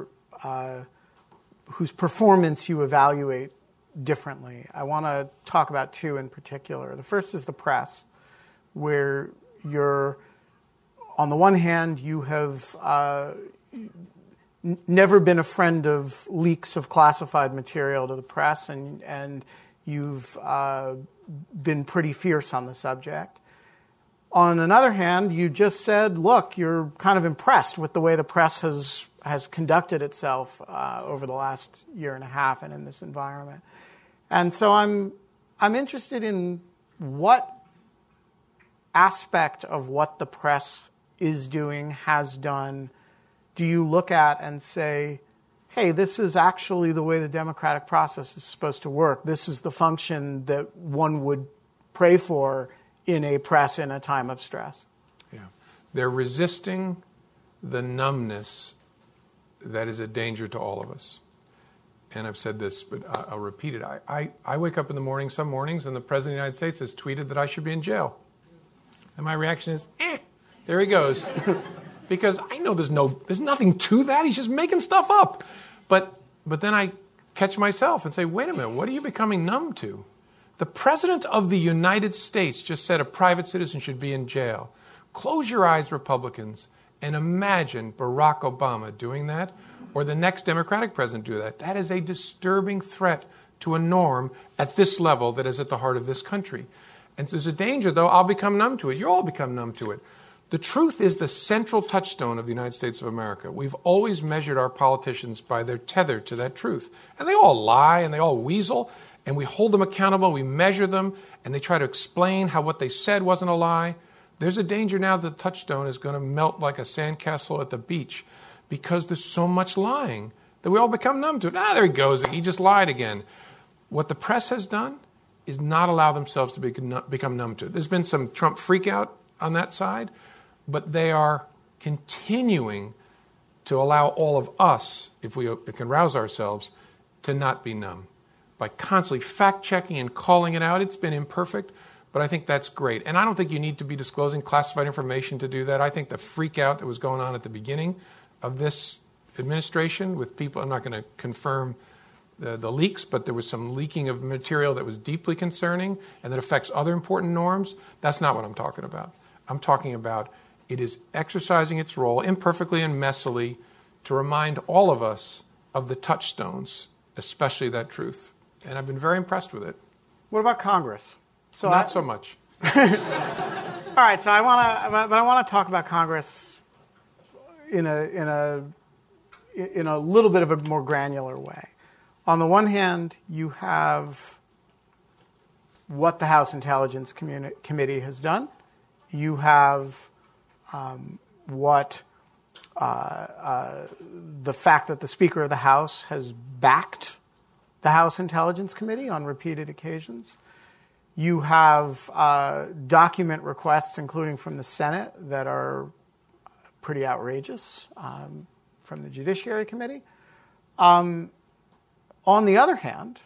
Speaker 2: whose performance you evaluate differently. I want to talk about two in particular. The first is the press, where on the one hand, you have never been a friend of leaks of classified material to the press, and you've been pretty fierce on the subject. On another hand, you just said, look, you're kind of impressed with the way the press has conducted itself over the last year and a half and in this environment. And so I'm interested in what aspect of what the press is doing, has done, do you look at and say, hey, this is actually the way the democratic process is supposed to work. This is the function that one would pray for in a press in a time of stress.
Speaker 3: Yeah. They're resisting the numbness that is a danger to all of us. And I've said this, but I'll repeat it. I wake up in the morning, some mornings, and the President of the United States has tweeted that I should be in jail. And my reaction is, there he goes. Because I know there's nothing to that. He's just making stuff up. But then I catch myself and say, wait a minute, what are you becoming numb to? The President of the United States just said a private citizen should be in jail. Close your eyes, Republicans, and imagine Barack Obama doing that, or the next Democratic president do that. That is a disturbing threat to a norm at this level that is at the heart of this country. And there's a danger, though, I'll become numb to it. You all become numb to it. The truth is the central touchstone of the United States of America. We've always measured our politicians by their tether to that truth. And they all lie and they all weasel, and we hold them accountable, we measure them, and they try to explain how what they said wasn't a lie. There's a danger now that the touchstone is going to melt like a sandcastle at the beach because there's so much lying that we all become numb to it. There he goes. He just lied again. What the press has done is not allow themselves to become numb to it. There's been some Trump freakout on that side, but they are continuing to allow all of us, if we can rouse ourselves, to not be numb. By constantly fact-checking and calling it out, it's been imperfect, but I think that's great. And I don't think you need to be disclosing classified information to do that. I think the freak-out that was going on at the beginning of this administration with people, I'm not going to confirm the leaks, but there was some leaking of material that was deeply concerning and that affects other important norms. That's not what I'm talking about. I'm talking about it is exercising its role imperfectly and messily to remind all of us of the touchstones, especially that truth. And I've been very impressed with it.
Speaker 2: What about Congress?
Speaker 3: Not so much.
Speaker 2: All right, so I want to talk about Congress in a little bit of a more granular way. On the one hand, you have what the House Intelligence Committee has done. You have what the fact that the Speaker of the House has backed the House Intelligence Committee on repeated occasions. You have document requests, including from the Senate, that are pretty outrageous, from the Judiciary Committee. On the other hand,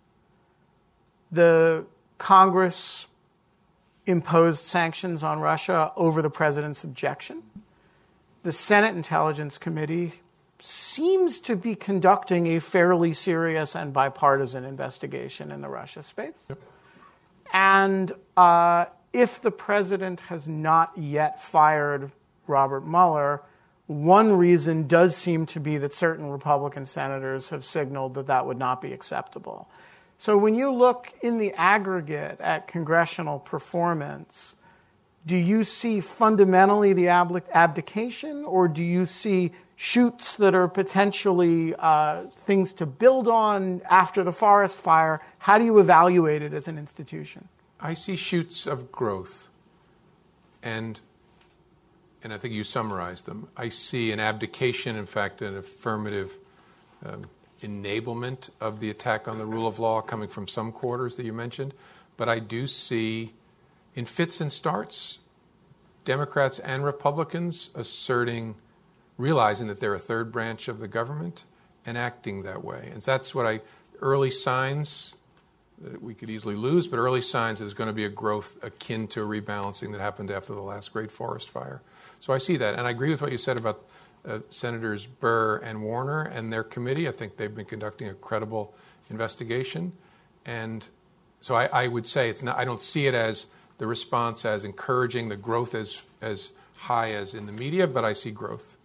Speaker 2: the Congress imposed sanctions on Russia over the president's objection. The Senate Intelligence Committee seems to be conducting a fairly serious and bipartisan investigation in the Russia space.
Speaker 3: Yep.
Speaker 2: And if the president has not yet fired Robert Mueller, one reason does seem to be that certain Republican senators have signaled that that would not be acceptable. So when you look in the aggregate at congressional performance, do you see fundamentally the abdication, or do you see shoots that are potentially things to build on after the forest fire? How do you evaluate it as an institution?
Speaker 3: I see shoots of growth, and I think you summarized them. I see an abdication, in fact, an affirmative enablement of the attack on the rule of law coming from some quarters that you mentioned. But I do see, in fits and starts, Democrats and Republicans realizing that they're a third branch of the government and acting that way. And that's what early signs that we could easily lose, but early signs there's going to be a growth akin to a rebalancing that happened after the last great forest fire. So I see that. And I agree with what you said about Senators Burr and Warner and their committee. I think they've been conducting a credible investigation. And so I would say I don't see it as the response as encouraging the growth as high as in the media, but I see growth.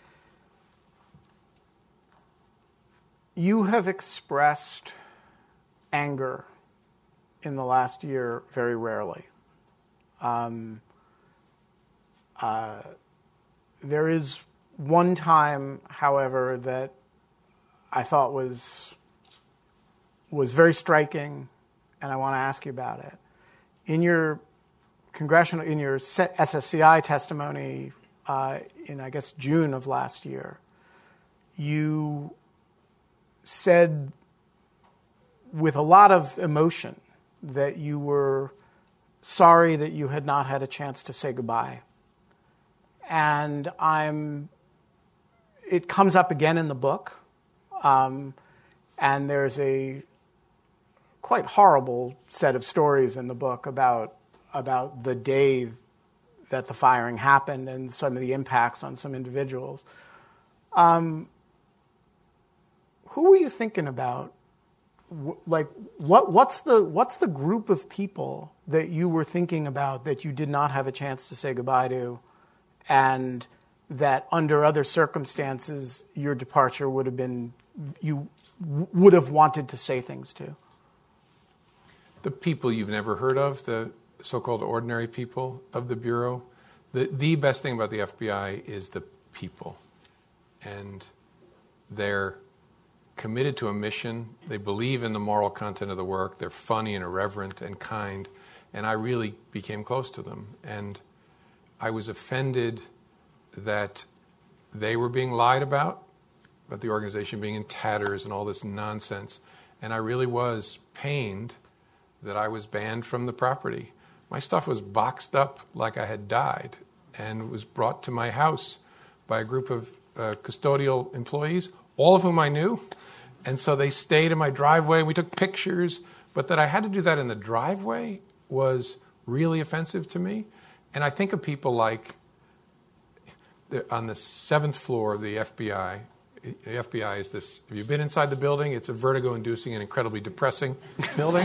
Speaker 2: You have expressed anger in the last year very rarely. There is one time, however, that I thought was very striking, and I want to ask you about it. In your SSCI testimony in, I guess, June of last year, you said with a lot of emotion that you were sorry that you had not had a chance to say goodbye. And it comes up again in the book, and there's a quite horrible set of stories in the book about the day that the firing happened and some of the impacts on some individuals. Who were you thinking about? Like, what's the group of people that you were thinking about that you did not have a chance to say goodbye to, and that under other circumstances your departure you would have wanted to say things to?
Speaker 3: The people you've never heard of, the so-called ordinary people of the Bureau. The best thing about the FBI is the people. And they're committed to a mission. They believe in the moral content of the work. They're funny and irreverent and kind. And I really became close to them. And I was offended that they were being lied about the organization being in tatters and all this nonsense. And I really was pained that I was banned from the property. My stuff was boxed up like I had died and was brought to my house by a group of custodial employees, all of whom I knew. And so they stayed in my driveway. We took pictures. But that I had to do that in the driveway was really offensive to me. And I think of people like on the 7th floor of the FBI. The FBI is this, have you been inside the building? It's a vertigo-inducing and incredibly depressing building.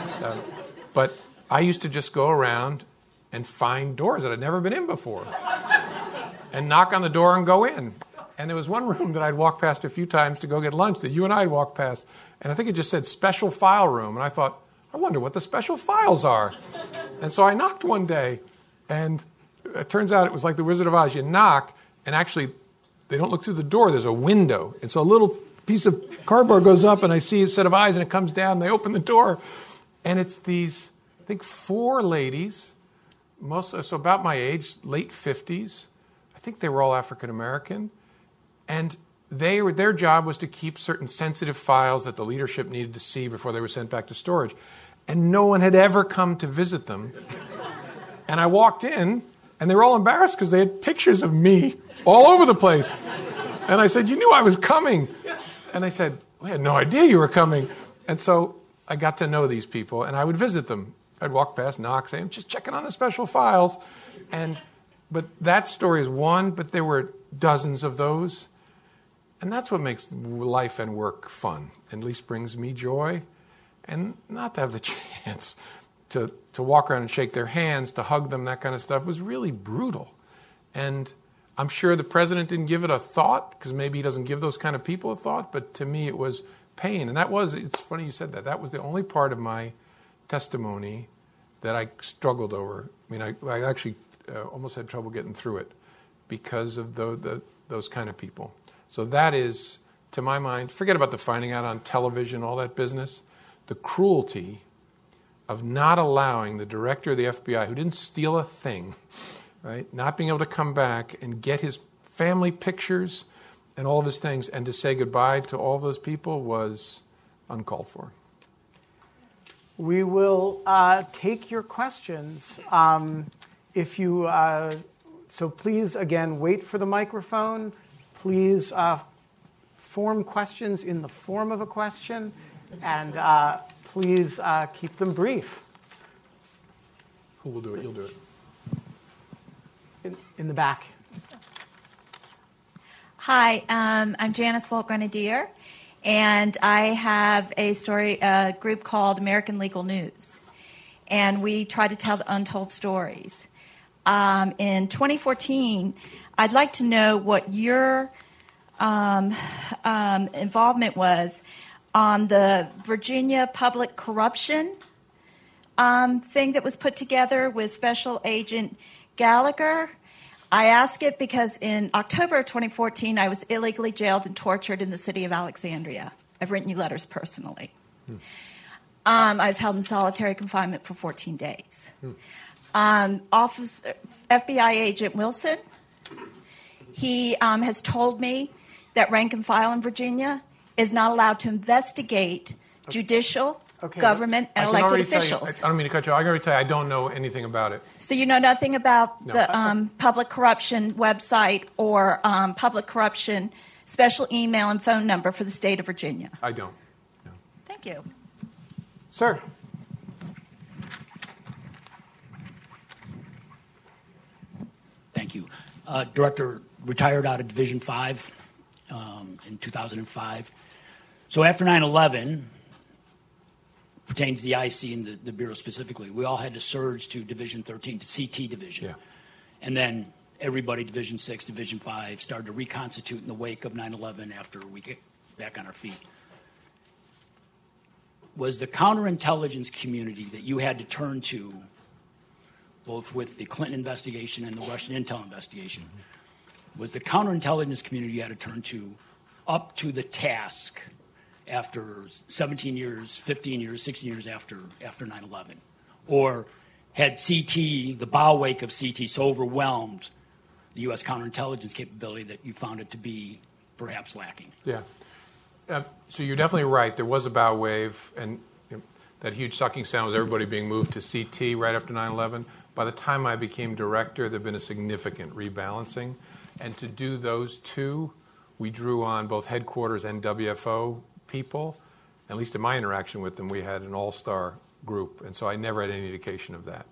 Speaker 3: But I used to just go around and find doors that I'd never been in before and knock on the door and go in. And there was one room that I'd walked past a few times to go get lunch that you and I had walked past. And I think it just said special file room. And I thought, I wonder what the special files are. And so I knocked one day. And it turns out it was like the Wizard of Oz. You knock, and actually they don't look through the door. There's a window. And so a little piece of cardboard goes up, and I see a set of eyes, and it comes down, and they open the door. And it's these, I think, 4 ladies, so about my age, late 50s. I think they were all African American. And their job was to keep certain sensitive files that the leadership needed to see before they were sent back to storage. And no one had ever come to visit them. And I walked in, and they were all embarrassed because they had pictures of me all over the place. And I said, you knew I was coming. And they said, we had no idea you were coming. And so I got to know these people, and I would visit them. I'd walk past, knock, say, I'm just checking on the special files. But that story is one, but there were dozens of those. And that's what makes life and work fun, and at least brings me joy. And not to have the chance to walk around and shake their hands, to hug them, that kind of stuff, was really brutal. And I'm sure the president didn't give it a thought, because maybe he doesn't give those kind of people a thought, but to me it was pain. And it's funny you said that. That was the only part of my testimony that I struggled over. I mean, I actually almost had trouble getting through it because of those kind of people. So that is, to my mind, forget about the finding out on television, all that business, the cruelty of not allowing the director of the FBI, who didn't steal a thing, right, not being able to come back and get his family pictures and all of his things, and to say goodbye to all those people was uncalled for.
Speaker 2: We will take your questions. So please, again, wait for the microphone. Please form questions in the form of a question, and please keep them brief.
Speaker 3: Who will do it? You'll do it.
Speaker 2: In the back.
Speaker 4: Hi, I'm Janice Volk-Grenadier, and I have a group called American Legal News, and we try to tell the untold stories. In 2014, I'd like to know what your involvement was on the Virginia public corruption thing that was put together with Special Agent Gallagher. I ask it because in October of 2014, I was illegally jailed and tortured in the city of Alexandria. I've written you letters personally. I was held in solitary confinement for 14 days. FBI agent Wilson, he has told me that rank and file in Virginia is not allowed to investigate judicial, government, and elected officials.
Speaker 3: I don't mean to cut you off. I can already tell you I don't know anything about it.
Speaker 4: So you know nothing about the public corruption website or public corruption special email and phone number for the state of Virginia?
Speaker 3: I don't. No.
Speaker 4: Thank you.
Speaker 2: Sir.
Speaker 5: Thank you. Director, retired out of Division 5 in 2005. So after 9/11, pertains to the IC and the Bureau specifically, we all had to surge to Division 13, to CT Division.
Speaker 3: Yeah.
Speaker 5: And then everybody, Division 6, Division 5, started to reconstitute in the wake of 9/11 after we get back on our feet. Was the counterintelligence community that you had to turn to, both with the Clinton investigation and the Russian intel investigation, was the counterintelligence community you had to turn to up to the task after 17 years, 15 years, 16 years after 9/11? Or had CT, the bow wake of CT, so overwhelmed the U.S. counterintelligence capability that you found it to be perhaps lacking?
Speaker 3: Yeah. So you're definitely right. There was a bow wave, and that huge sucking sound was everybody being moved to CT right after 9/11. By the time I became director, there had been a significant rebalancing. And to do those two, we drew on both headquarters and WFO people. At least in my interaction with them, we had an all-star group. And so I never had any indication of that.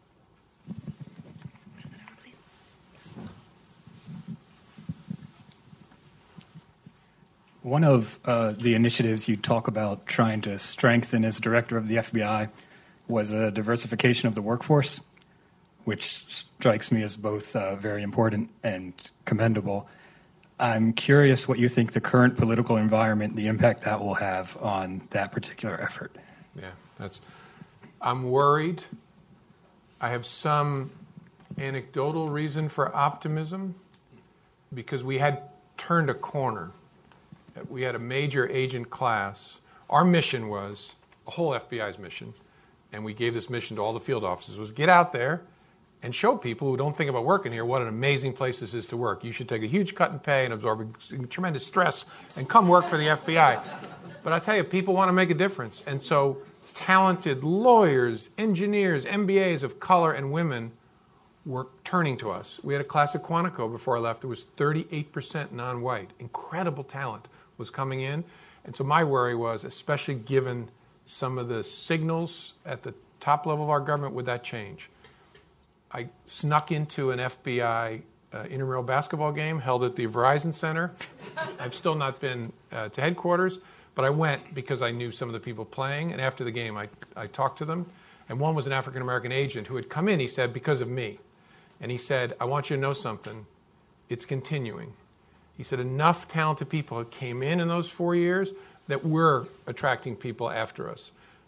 Speaker 6: One of the initiatives you talk about trying to strengthen as director of the FBI was a diversification of the workforce, which strikes me as both very important and commendable. I'm curious what you think the current political environment, the impact that will have on that particular effort.
Speaker 3: Yeah, I'm worried. I have some anecdotal reason for optimism because we had turned a corner. We had a major agent class. Our mission was, the whole FBI's mission, and we gave this mission to all the field officers, was get out there and show people who don't think about working here what an amazing place this is to work. You should take a huge cut in pay and absorb tremendous stress and come work for the FBI. But I tell you, people want to make a difference. And so talented lawyers, engineers, MBAs of color and women were turning to us. We had a class at Quantico before I left. It was 38% non-white. Incredible talent was coming in. And so my worry was, especially given some of the signals at the top level of our government, would that change? I snuck into an FBI intramural basketball game held at the Verizon Center. I've still not been to headquarters, but I went because I knew some of the people playing. And after the game, I talked to them. And one was an African-American agent who had come in, he said, because of me. And he said, I want you to know something. It's continuing. He said, enough talented people came in those 4 years that we're attracting people after us.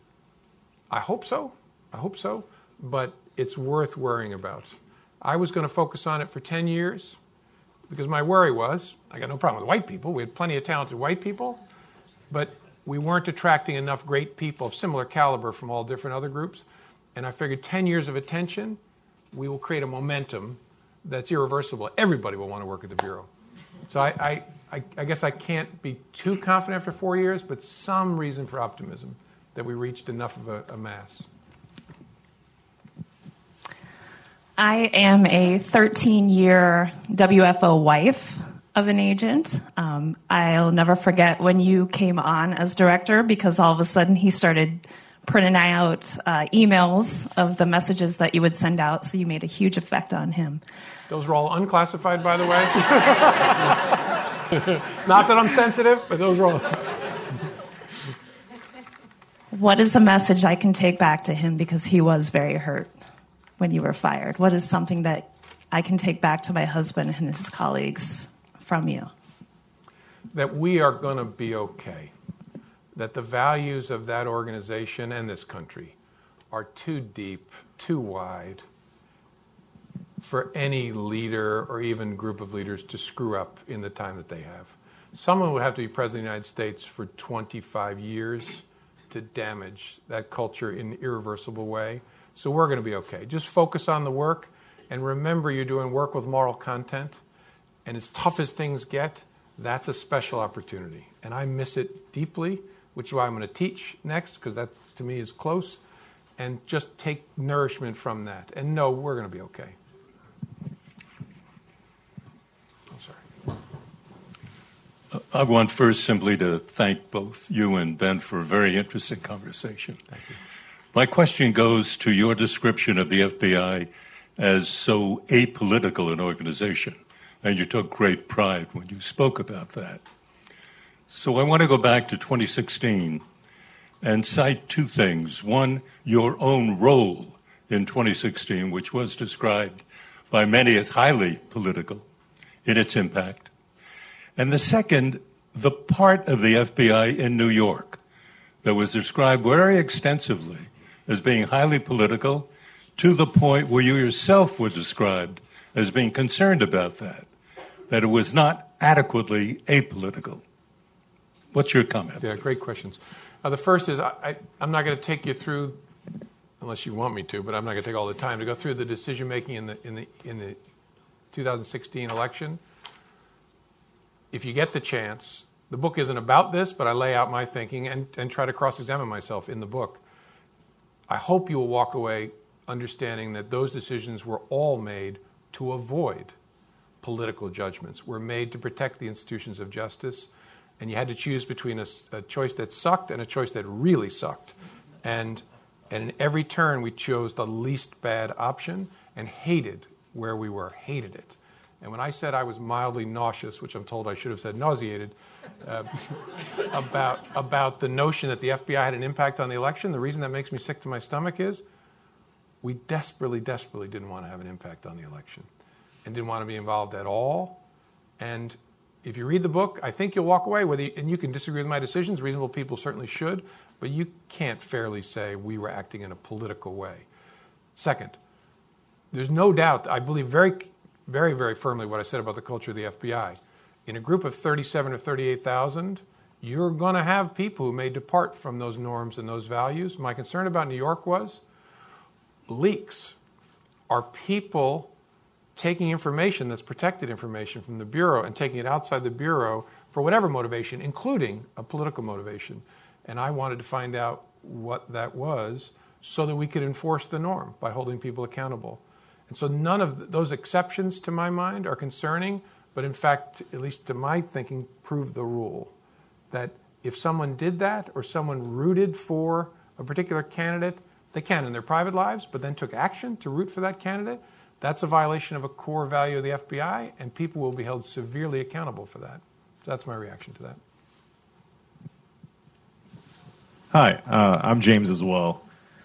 Speaker 3: I hope so. But it's worth worrying about. I was going to focus on it for 10 years because my worry was, I got no problem with white people. We had plenty of talented white people, but we weren't attracting enough great people of similar caliber from all different other groups. And I figured 10 years of attention, we will create a momentum that's irreversible. Everybody will want to work at the Bureau. So I guess I can't be too confident after 4 years, but some reason for optimism that we reached enough of a mass.
Speaker 7: I am a 13-year WFO wife of an agent. I'll never forget when you came on as director because all of a sudden he started printing out emails of the messages that you would send out, so you made a huge effect on him.
Speaker 3: Those were all unclassified, by the way. Not that I'm sensitive, but those were all.
Speaker 7: What is a message I can take back to him because he was very hurt when you were fired? What is something that I can take back to my husband and his colleagues from you?
Speaker 3: That we are going to be okay. That the values of that organization and this country are too deep, too wide for any leader or even group of leaders to screw up in the time that they have. Someone would have to be president of the United States for 25 years to damage that culture in an irreversible way. So we're going to be okay. Just focus on the work and remember you're doing work with moral content. And as tough as things get, that's a special opportunity. And I miss it deeply, which is why I'm going to teach next, because that to me is close. And just take nourishment from that. And know we're going to be okay. I'm sorry.
Speaker 8: I want first simply to thank both you and Ben for a very interesting conversation.
Speaker 3: Thank you.
Speaker 8: My question goes to your description of the FBI as so apolitical an organization, and you took great pride when you spoke about that. So I want to go back to 2016 and cite two things. One, your own role in 2016, which was described by many as highly political in its impact. And the second, the part of the FBI in New York that was described very extensively as being highly political, to the point where you yourself were described as being concerned about that it was not adequately apolitical. What's your comment?
Speaker 3: Yeah, great questions. The first is I'm not going to take you through, unless you want me to, but I'm not going to take all the time to go through the decision making in the 2016 election. If you get the chance, the book isn't about this, but I lay out my thinking and try to cross-examine myself in the book. I hope you will walk away understanding that those decisions were all made to avoid political judgments, were made to protect the institutions of justice, and you had to choose between a choice that sucked and a choice that really sucked. And in every turn, we chose the least bad option and hated where we were, hated it. And when I said I was mildly nauseous, which I'm told I should have said nauseated, about the notion that the FBI had an impact on the election, the reason that makes me sick to my stomach is we desperately, desperately didn't want to have an impact on the election and didn't want to be involved at all. And if you read the book, I think you'll walk away and you can disagree with my decisions. Reasonable people certainly should, but you can't fairly say we were acting in a political way. Second, there's no doubt, I believe very, very, very firmly what I said about the culture of the FBI. In a group of 37 or 38,000, you're going to have people who may depart from those norms and those values. My concern about New York was leaks are people taking information that's protected information from the Bureau and taking it outside the Bureau for whatever motivation, including a political motivation. And I wanted to find out what that was so that we could enforce the norm by holding people accountable. And so none of those exceptions, to my mind, are concerning, but in fact, at least to my thinking, prove the rule. That if someone did that or someone rooted for a particular candidate, they can in their private lives, but then took action to root for that candidate, that's a violation of a core value of the FBI, and people will be held severely accountable for that. So that's my reaction to that.
Speaker 9: Hi, I'm James as well.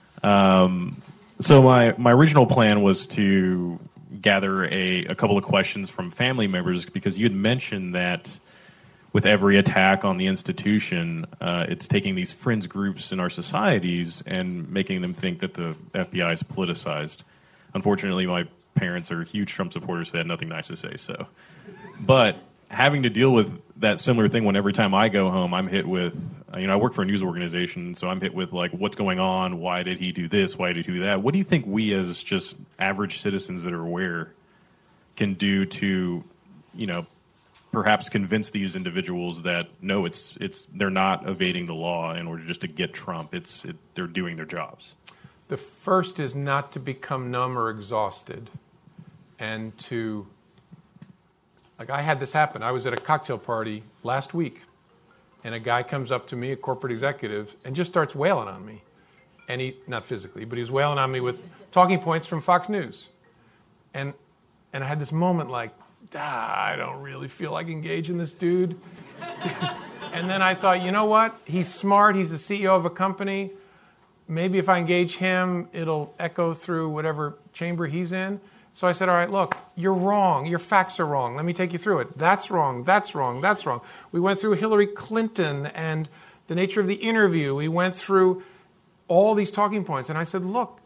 Speaker 9: So my original plan was to gather a couple of questions from family members, because you had mentioned that with every attack on the institution, it's taking these fringe groups in our societies and making them think that the FBI is politicized. Unfortunately, my parents are huge Trump supporters, so they had nothing nice to say. So, but having to deal with that similar thing when every time I go home, I'm hit with, I work for a news organization, so I'm hit with, like, what's going on? Why did he do this? Why did he do that? What do you think we as just average citizens that are aware can do to, perhaps convince these individuals that, no, they're not evading the law in order just to get Trump. They're doing their jobs?
Speaker 3: The first is not to become numb or exhausted and to, I had this happen. I was at a cocktail party last week, and a guy comes up to me, a corporate executive, and just starts wailing on me. And not physically, but he was wailing on me with talking points from Fox News. And I had this moment like, I don't really feel like engaging this dude. And then I thought, you know what? He's smart. He's the CEO of a company. Maybe if I engage him, it'll echo through whatever chamber he's in. So I said, all right, look, you're wrong. Your facts are wrong. Let me take you through it. That's wrong. That's wrong. That's wrong. We went through Hillary Clinton and the nature of the interview. We went through all these talking points. And I said, look,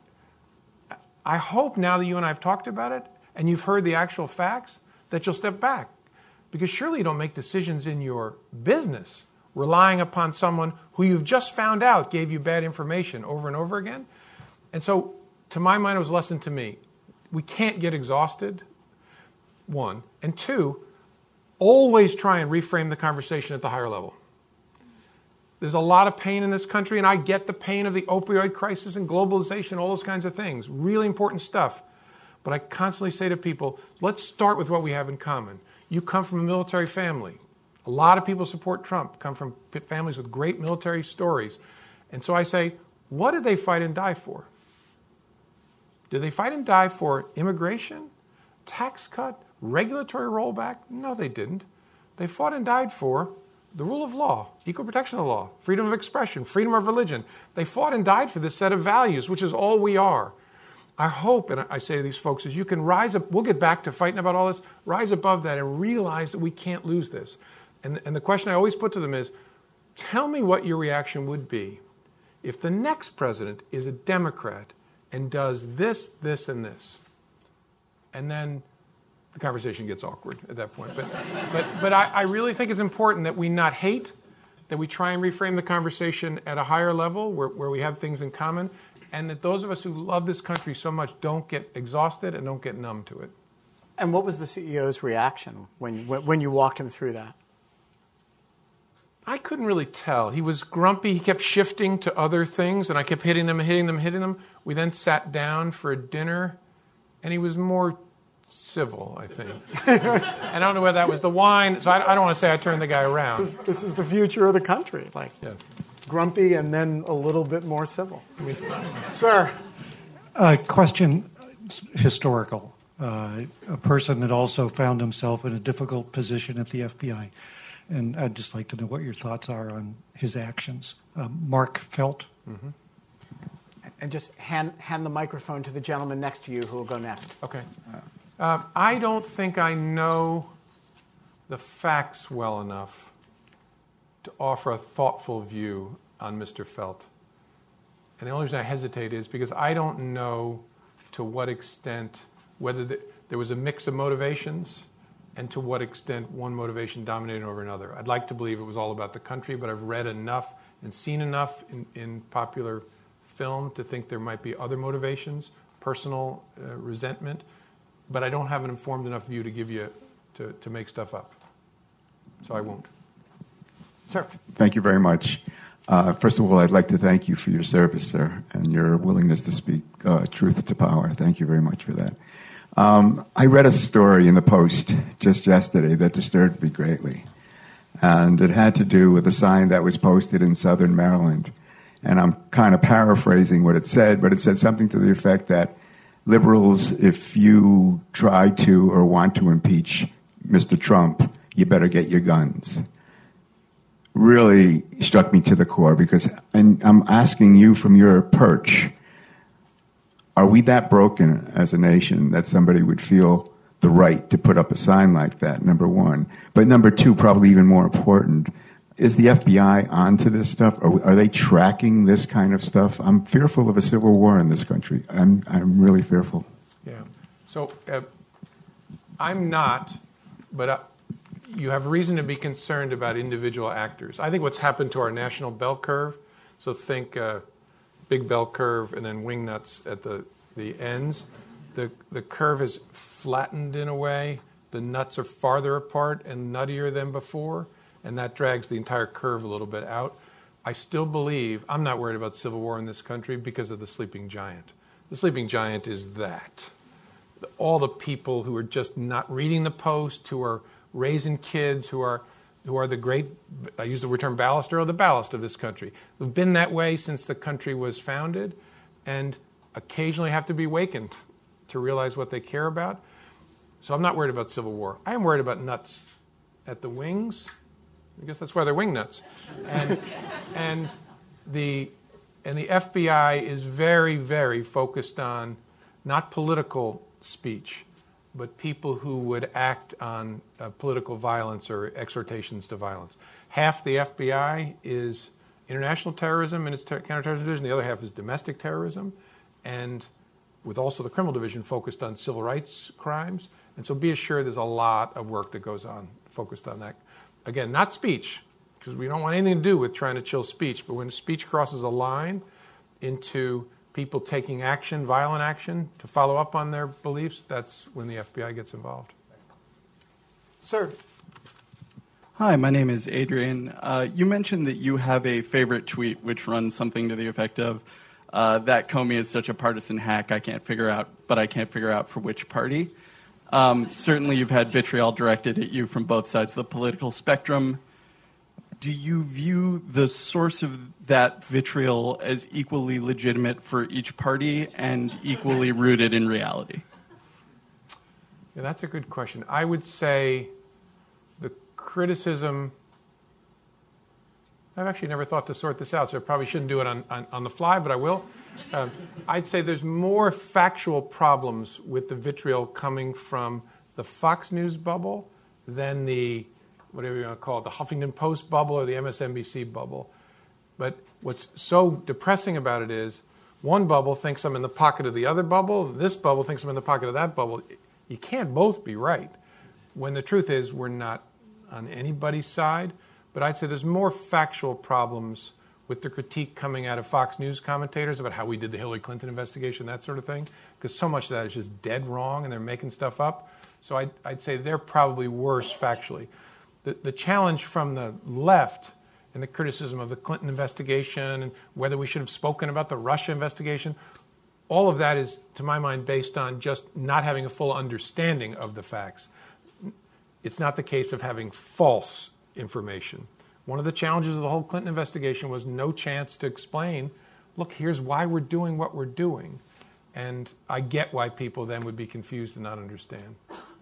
Speaker 3: I hope now that you and I have talked about it and you've heard the actual facts, that you'll step back. Because surely you don't make decisions in your business relying upon someone who you've just found out gave you bad information over and over again. And so, to my mind, it was a lesson to me. We can't get exhausted, one. And two, always try and reframe the conversation at the higher level. There's a lot of pain in this country, and I get the pain of the opioid crisis and globalization, all those kinds of things. Really important stuff. But I constantly say to people, let's start with what we have in common. You come from a military family. A lot of people support Trump, come from families with great military stories. And so I say, what did they fight and die for? Did they fight and die for immigration, tax cut, regulatory rollback? No, they didn't. They fought and died for the rule of law, equal protection of the law, freedom of expression, freedom of religion. They fought and died for this set of values, which is all we are. I hope, and I say to these folks, is you can rise up, we'll get back to fighting about all this, rise above that and realize that we can't lose this. And the question I always put to them is, tell me what your reaction would be if the next president is a Democrat and does this, this, and this. And then the conversation gets awkward at that point. But I really think it's important that we not hate, that we try and reframe the conversation at a higher level where we have things in common, and that those of us who love this country so much don't get exhausted and don't get numb to it.
Speaker 2: And what was the CEO's reaction when you walked him through that?
Speaker 3: I couldn't really tell. He was grumpy. He kept shifting to other things, and I kept hitting them. We then sat down for a dinner, and he was more civil, I think. I don't know whether that was the wine. So I don't want to say I turned the guy around.
Speaker 2: This is the future of the country. Grumpy and then a little bit more civil. Sir.
Speaker 10: Question, historical. A person that also found himself in a difficult position at the FBI. And I'd just like to know what your thoughts are on his actions. Mark Felt.
Speaker 2: Mm-hmm. And just hand the microphone to the gentleman next to you who will go next.
Speaker 3: Okay. I don't think I know the facts well enough to offer a thoughtful view on Mr. Felt. And the only reason I hesitate is because I don't know to what extent, whether there was a mix of motivations and to what extent one motivation dominated over another. I'd like to believe it was all about the country, but I've read enough and seen enough in popular film to think there might be other motivations, personal resentment, but I don't have an informed enough view to give you to make stuff up. So I won't.
Speaker 2: Sir.
Speaker 11: Thank you very much. First of all, I'd like to thank you for your service, sir, and your willingness to speak truth to power. Thank you very much for that. I read a story in the Post just yesterday that disturbed me greatly. And it had to do with a sign that was posted in southern Maryland. And I'm kind of paraphrasing what it said, but it said something to the effect that liberals, if you try to or want to impeach Mr. Trump, you better get your guns. Really struck me to the core because, and I'm asking you from your perch, are we that broken as a nation that somebody would feel the right to put up a sign like that, number one? But number two, probably even more important, is the FBI onto this stuff? Are they tracking this kind of stuff? I'm fearful of a civil war in this country. I'm really fearful.
Speaker 3: Yeah. So I'm not, but you have reason to be concerned about individual actors. I think what's happened to our national bell curve, so think big bell curve and then wing nuts at the ends. The curve has flattened in a way. The nuts are farther apart and nuttier than before, and that drags the entire curve a little bit out. I still believe, I'm not worried about civil war in this country because of the sleeping giant. The sleeping giant is that. All the people who are just not reading the Post, who are raising kids, who are the great, I use the term ballast, or the ballast of this country, who've been that way since the country was founded and occasionally have to be wakened to realize what they care about. So I'm not worried about civil war. I am worried about nuts at the wings. I guess that's why they're wing nuts. And the FBI is very, very focused on not political speech, but people who would act on political violence or exhortations to violence. Half the FBI is international terrorism and its counterterrorism division. The other half is domestic terrorism, and with also the criminal division focused on civil rights crimes. And so be assured there's a lot of work that goes on focused on that. Again, not speech, because we don't want anything to do with trying to chill speech, but when speech crosses a line into people taking action, violent action, to follow up on their beliefs, that's when the FBI gets involved.
Speaker 2: Sir.
Speaker 12: Hi, my name is Adrian. You mentioned that you have a favorite tweet which runs something to the effect of, that Comey is such a partisan hack I can't figure out for which party. Certainly you've had vitriol directed at you from both sides of the political spectrum. Do you view the source of that vitriol as equally legitimate for each party and equally rooted in reality?
Speaker 3: Yeah, that's a good question. I would say the criticism, I've actually never thought to sort this out, so I probably shouldn't do it on the fly, but I will. I'd say there's more factual problems with the vitriol coming from the Fox News bubble than the, whatever you want to call it, the Huffington Post bubble or the MSNBC bubble. But what's so depressing about it is one bubble thinks I'm in the pocket of the other bubble, this bubble thinks I'm in the pocket of that bubble. You can't both be right, when the truth is we're not on anybody's side. But I'd say there's more factual problems with the critique coming out of Fox News commentators about how we did the Hillary Clinton investigation, that sort of thing, because so much of that is just dead wrong and they're making stuff up. So I'd say they're probably worse factually. The challenge from the left and the criticism of the Clinton investigation and whether we should have spoken about the Russia investigation, all of that is, to my mind, based on just not having a full understanding of the facts. It's not the case of having false information. One of the challenges of the whole Clinton investigation was no chance to explain, look, here's why we're doing what we're doing. And I get why people then would be confused and not understand.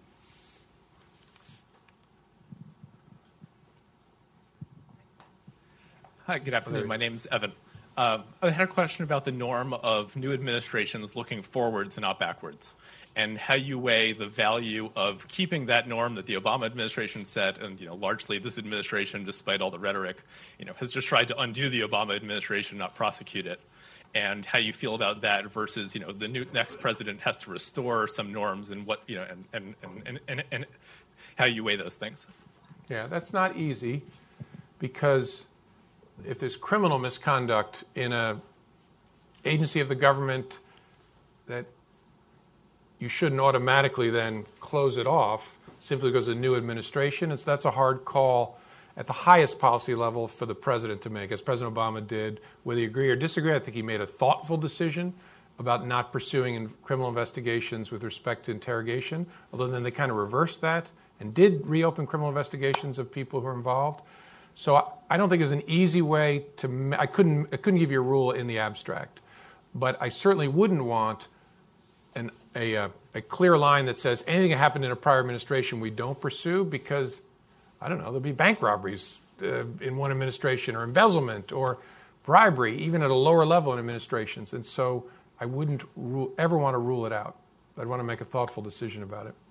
Speaker 13: Hi, good afternoon. My name's Evan. I had a question about the norm of new administrations looking forwards and not backwards, and how you weigh the value of keeping that norm that the Obama administration set, and largely this administration, despite all the rhetoric, has just tried to undo the Obama administration, not prosecute it, and how you feel about that versus the next president has to restore some norms and what and how you weigh those things.
Speaker 3: Yeah, that's not easy, because if there's criminal misconduct in an agency of the government, that you shouldn't automatically then close it off simply because of a new administration. And so that's a hard call at the highest policy level for the president to make, as President Obama did. Whether you agree or disagree, I think he made a thoughtful decision about not pursuing criminal investigations with respect to interrogation, although then they kind of reversed that and did reopen criminal investigations of people who were involved. So I don't think there's an easy way to. I couldn't give you a rule in the abstract, but I certainly wouldn't want a clear line that says anything that happened in a prior administration we don't pursue, because I don't know, there'll be bank robberies in one administration, or embezzlement, or bribery, even at a lower level in administrations, and so I wouldn't ever want to rule it out. I'd want to make a thoughtful decision about it.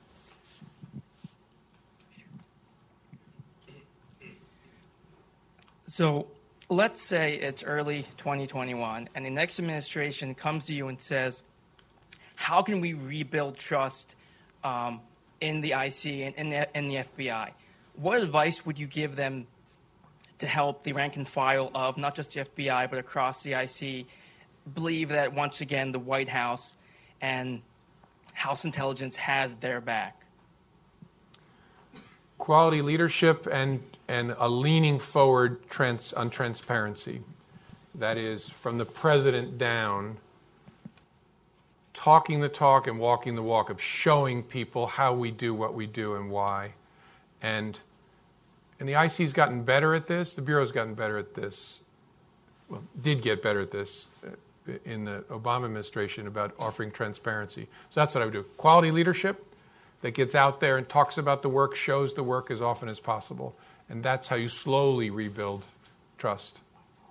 Speaker 14: So let's say it's early 2021 and the next administration comes to you and says, how can we rebuild trust in the IC and in the FBI? What advice would you give them to help the rank and file of not just the FBI but across the IC believe that once again the White House and House intelligence has their back?
Speaker 3: Quality leadership and a leaning forward on transparency. That is, from the president down, talking the talk and walking the walk of showing people how we do what we do and why. And the IC's gotten better at this. The Bureau's gotten better at this. Well, did get better at this in the Obama administration about offering transparency. So that's what I would do. Quality leadership that gets out there and talks about the work, shows the work as often as possible. And that's how you slowly rebuild trust.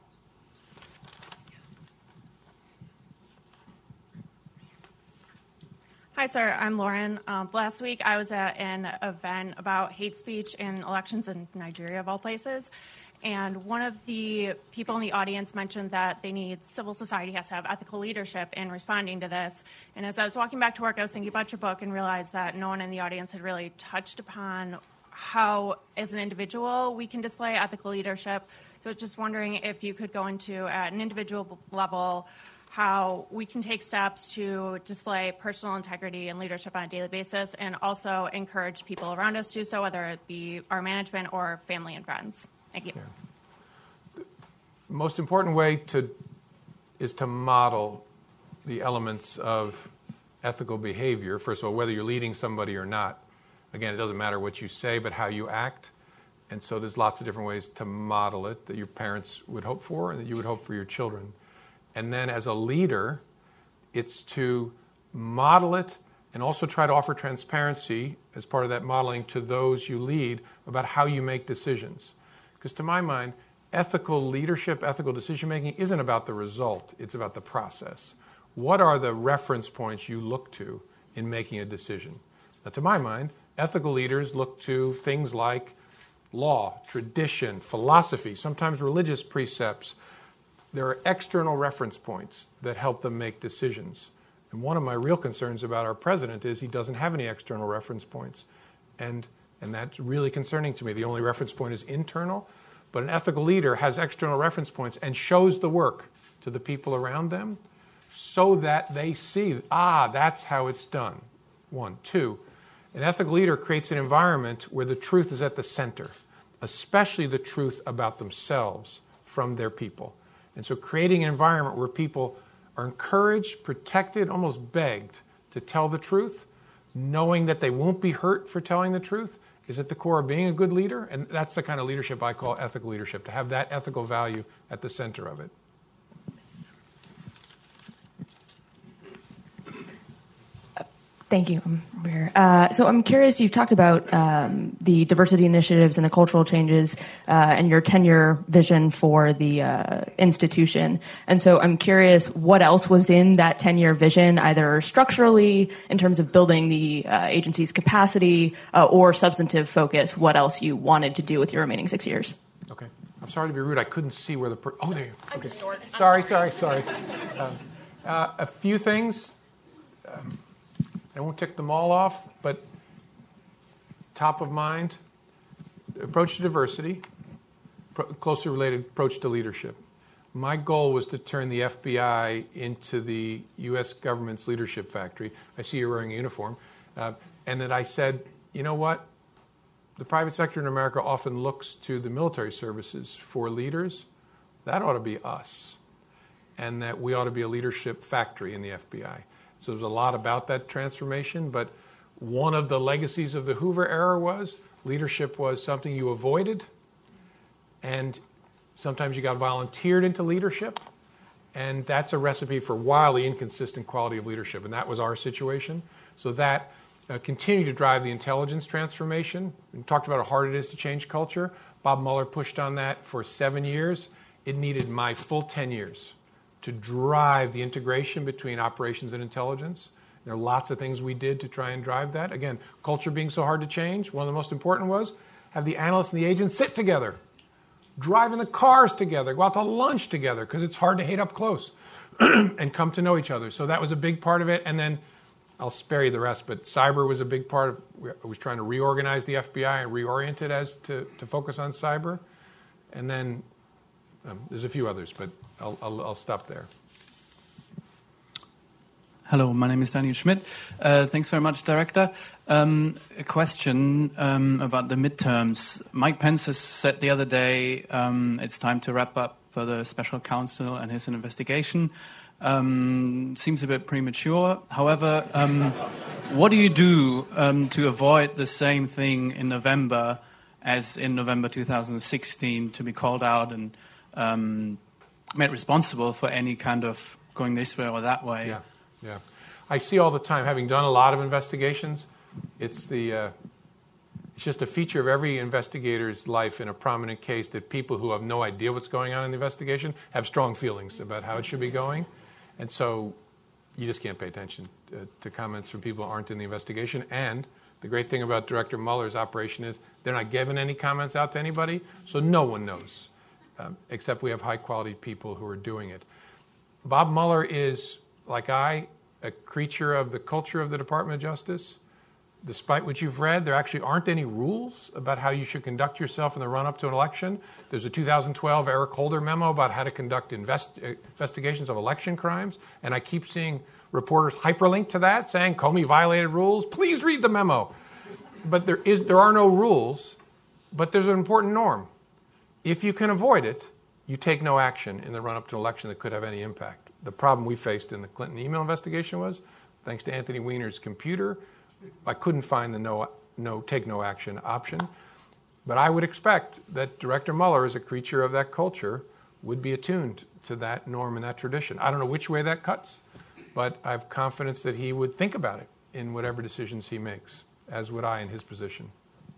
Speaker 7: Hi, sir. I'm Lauren. Last week, I was at an event about hate speech in elections in Nigeria, of all places. And one of the people in the audience mentioned that civil society has to have ethical leadership in responding to this. And as I was walking back to work, I was thinking about your book and realized that no one in the audience had really touched upon how, as an individual, we can display ethical leadership. So I was just wondering if you could go into, at an individual level, how we can take steps to display personal integrity and leadership on a daily basis, and also encourage people around us to do so, whether it be our management or family and friends. Thank you.
Speaker 3: Yeah. The most important way is to model the elements of ethical behavior. First of all, whether you're leading somebody or not. Again, it doesn't matter what you say, but how you act. And so there's lots of different ways to model it that your parents would hope for and that you would hope for your children. And then as a leader, it's to model it and also try to offer transparency as part of that modeling to those you lead about how you make decisions. Because to my mind, ethical leadership, ethical decision-making isn't about the result. It's about the process. What are the reference points you look to in making a decision? Now, to my mind, ethical leaders look to things like law, tradition, philosophy, sometimes religious precepts. There are external reference points that help them make decisions. And one of my real concerns about our president is he doesn't have any external reference points. And that's really concerning to me. The only reference point is internal, but an ethical leader has external reference points and shows the work to the people around them so that they see, that's how it's done. 1. 2, an ethical leader creates an environment where the truth is at the center. especially the truth about themselves from their people. And so creating an environment where people are encouraged, protected, almost begged to tell the truth, knowing that they won't be hurt for telling the truth, is at the core of being a good leader. And that's the kind of leadership I call ethical leadership, to have that ethical value at the center of it.
Speaker 15: Thank you. So I'm curious, you've talked about the diversity initiatives and the cultural changes and your 10-year vision for the institution. And so I'm curious what else was in that 10-year vision, either structurally in terms of building the agency's capacity or substantive focus, what else you wanted to do with your remaining 6 years.
Speaker 3: Okay. I'm sorry to be rude. I couldn't see where the... oh, there you go.
Speaker 15: Okay.
Speaker 3: Sorry. A few things. I won't tick them all off, but top of mind, approach to diversity, closely related approach to leadership. My goal was to turn the FBI into the U.S. government's leadership factory. I see you're wearing a uniform. And that I said, you know what? The private sector in America often looks to the military services for leaders. That ought to be us. And that we ought to be a leadership factory in the FBI. So there's a lot about that transformation, but one of the legacies of the Hoover era was leadership was something you avoided, and sometimes you got volunteered into leadership, and that's a recipe for wildly inconsistent quality of leadership, and that was our situation. So that continued to drive the intelligence transformation. We talked about how hard it is to change culture. Bob Mueller pushed on that for 7 years. It needed my full 10 years to drive the integration between operations and intelligence. There are lots of things we did to try and drive that. Again, culture being so hard to change, one of the most important was have the analysts and the agents sit together, drive in the cars together, go out to lunch together, because it's hard to hate up close, and come to know each other. So that was a big part of it. And then I'll spare you the rest, but cyber was a big part of, I was trying to reorganize the FBI and reorient it as to focus on cyber. And then there's a few others, but I'll stop there.
Speaker 12: Hello, my name is Daniel Schmidt. Thanks very much, Director. A question about the midterms. Mike Pence has said the other day it's time to wrap up for the special counsel and his investigation. Seems a bit premature. However, what do you do to avoid the same thing in November as in November 2016, to be called out and made responsible for any kind of going this way or that way?
Speaker 3: Yeah. I see all the time, having done a lot of investigations, it's just a feature of every investigator's life in a prominent case that people who have no idea what's going on in the investigation have strong feelings about how it should be going. And so you just can't pay attention to comments from people who aren't in the investigation. And the great thing about Director Mueller's operation is they're not giving any comments out to anybody, so no one knows, except we have high-quality people who are doing it. Bob Mueller is, like a creature of the culture of the Department of Justice. Despite what you've read, there actually aren't any rules about how you should conduct yourself in the run-up to an election. There's a 2012 Eric Holder memo about how to conduct investigations of election crimes, and I keep seeing reporters hyperlink to that, saying Comey violated rules. Please read the memo. But there are no rules, but there's an important norm. If you can avoid it, you take no action in the run-up to an election that could have any impact. The problem we faced in the Clinton email investigation was, thanks to Anthony Weiner's computer, I couldn't find the take no action option. But I would expect that Director Mueller, as a creature of that culture, would be attuned to that norm and that tradition. I don't know which way that cuts, but I have confidence that he would think about it in whatever decisions he makes, as would I in his position.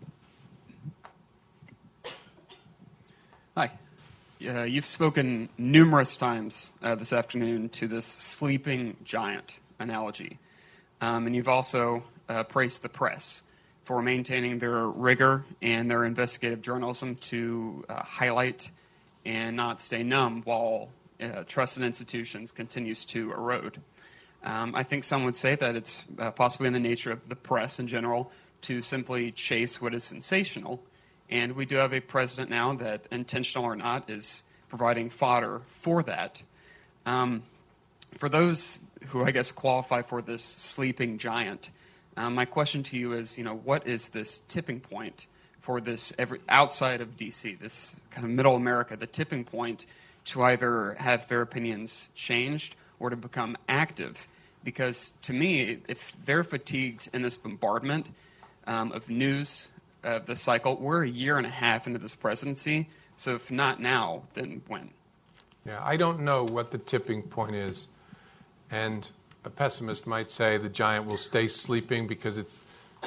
Speaker 16: Hi. You've spoken numerous times this afternoon to this sleeping giant analogy. And you've also praised the press for maintaining their rigor and their investigative journalism to highlight and not stay numb while trust in institutions continues to erode. I think some would say that it's possibly in the nature of the press in general to simply chase what is sensational. And we do have a president now that, intentional or not, is providing fodder for that. For those who, I guess, qualify for this sleeping giant, my question to you is, what is this tipping point for this outside of D.C., this kind of middle America, the tipping point to either have their opinions changed or to become active. Because to me, if they're fatigued in this bombardment of news of the cycle, we're a year and a half into this presidency. So if not now, then when?
Speaker 3: Yeah, I don't know what the tipping point is. And a pessimist might say the giant will stay sleeping because it's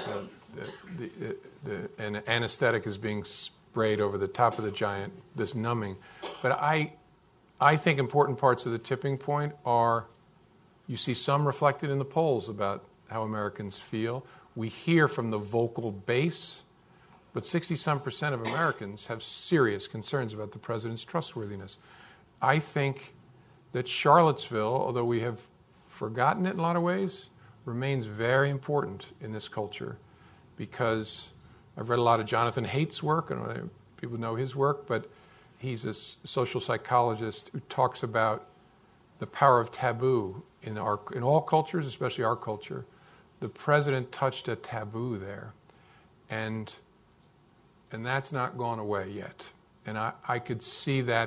Speaker 3: an anesthetic is being sprayed over the top of the giant, this numbing. But I think important parts of the tipping point are, you see some reflected in the polls about how Americans feel. We hear from the vocal base, but 60-some% of Americans have serious concerns about the president's trustworthiness. I think that Charlottesville, although we have forgotten it in a lot of ways, remains very important in this culture, because I've read a lot of Jonathan Haidt's work. I don't know if people know his work, but he's a social psychologist who talks about the power of taboo in all cultures, especially our culture. The president touched a taboo there, and that's not gone away yet. And I could see that.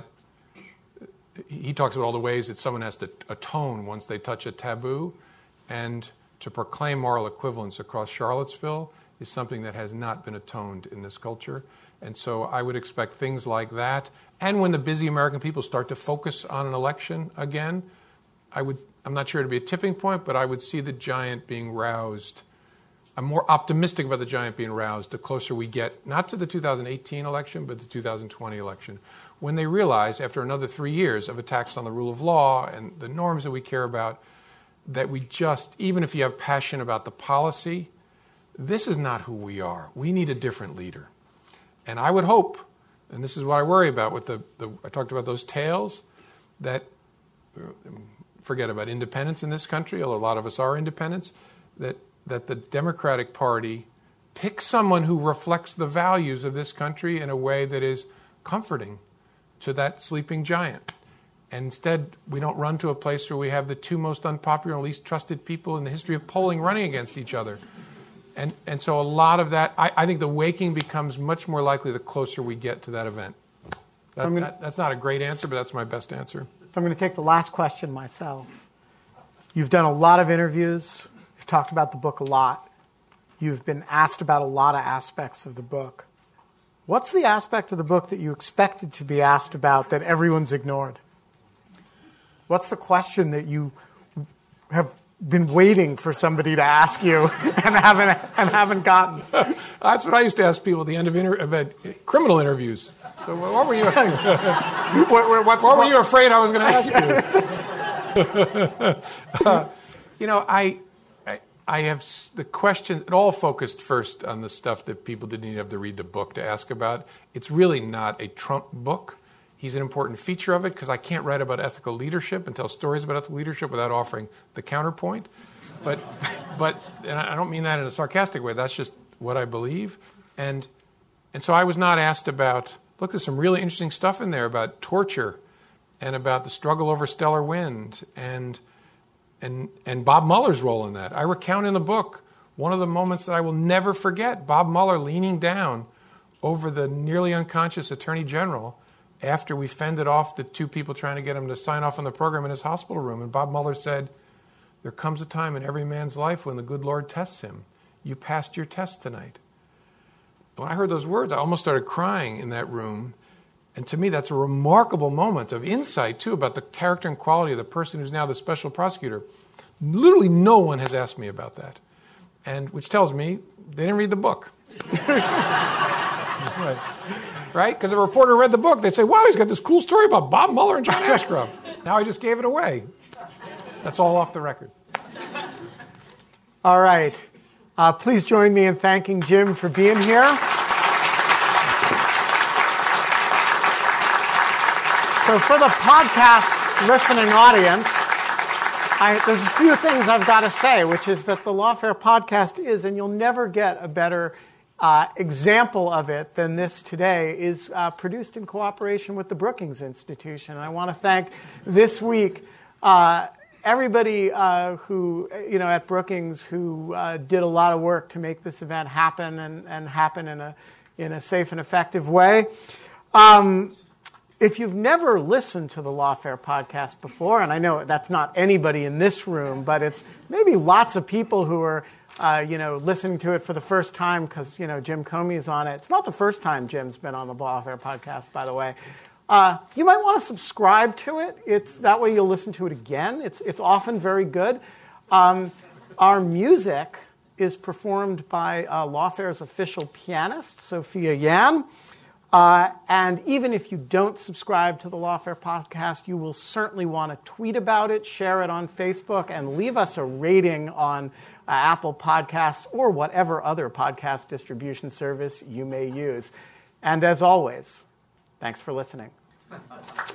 Speaker 3: He talks about all the ways that someone has to atone once they touch a taboo, and to proclaim moral equivalence across Charlottesville is something that has not been atoned in this culture. And so I would expect things like that. And when the busy American people start to focus on an election again, I'm not sure it'd be a tipping point, but I would see the giant being roused. I'm more optimistic about the giant being roused the closer we get, not to the 2018 election, but the 2020 election, when they realize, after another 3 years of attacks on the rule of law and the norms that we care about, that we just, even if you have passion about the policy, this is not who we are. We need a different leader. And I would hope, and this is what I worry about with I talked about those tales, that, forget about independence in this country, although a lot of us are independents, that the Democratic Party picks someone who reflects the values of this country in a way that is comforting to that sleeping giant. And instead, we don't run to a place where we have the two most unpopular and least trusted people in the history of polling running against each other. And so a lot of that, I think the waking becomes much more likely the closer we get to that event. That's not a great answer, but that's my best answer.
Speaker 2: So I'm going to take the last question myself. You've done a lot of interviews. You've talked about the book a lot. You've been asked about a lot of aspects of the book. What's the aspect of the book that you expected to be asked about that everyone's ignored? What's the question that you have been waiting for somebody to ask you and haven't gotten?
Speaker 3: That's what I used to ask people at the end of criminal interviews. So what were you? what were you afraid I was going to ask you? I have the question. It all focused first on the stuff that people didn't even have to read the book to ask about. It's really not a Trump book. He's an important feature of it because I can't write about ethical leadership and tell stories about ethical leadership without offering the counterpoint. But and I don't mean that in a sarcastic way. That's just what I believe. And so I was not asked about, look, there's some really interesting stuff in there about torture and about the struggle over stellar wind and Bob Mueller's role in that. I recount in the book one of the moments that I will never forget, Bob Mueller leaning down over the nearly unconscious Attorney General after we fended off the two people trying to get him to sign off on the program in his hospital room. And Bob Mueller said, there comes a time in every man's life when the good Lord tests him. You passed your test tonight. When I heard those words, I almost started crying in that room. And to me, that's a remarkable moment of insight, too, about the character and quality of the person who's now the special prosecutor. Literally no one has asked me about that, and which tells me they didn't read the book. Right? Because if a reporter read the book, they'd say, wow, he's got this cool story about Bob Mueller and John Ashcroft. Now I just gave it away. That's all off the record.
Speaker 2: All right. Please join me in thanking Jim for being here. So for the podcast listening audience, there's a few things I've got to say, which is that the Lawfare podcast is, and you'll never get a better example of it than this today, is produced in cooperation with the Brookings Institution. And I want to thank this week everybody who, at Brookings who did a lot of work to make this event happen and happen in a in a safe and effective way. If you've never listened to the Lawfare podcast before, and I know that's not anybody in this room, but it's maybe lots of people who are listening to it for the first time because, Jim Comey's on it. It's not the first time Jim's been on the Lawfare podcast, by the way. You might want to subscribe to it. That way you'll listen to it again. It's often very good. Our music is performed by Lawfare's official pianist, Sophia Yan. And even if you don't subscribe to the Lawfare podcast, you will certainly want to tweet about it, share it on Facebook, and leave us a rating on Apple Podcasts or whatever other podcast distribution service you may use. And as always, thanks for listening.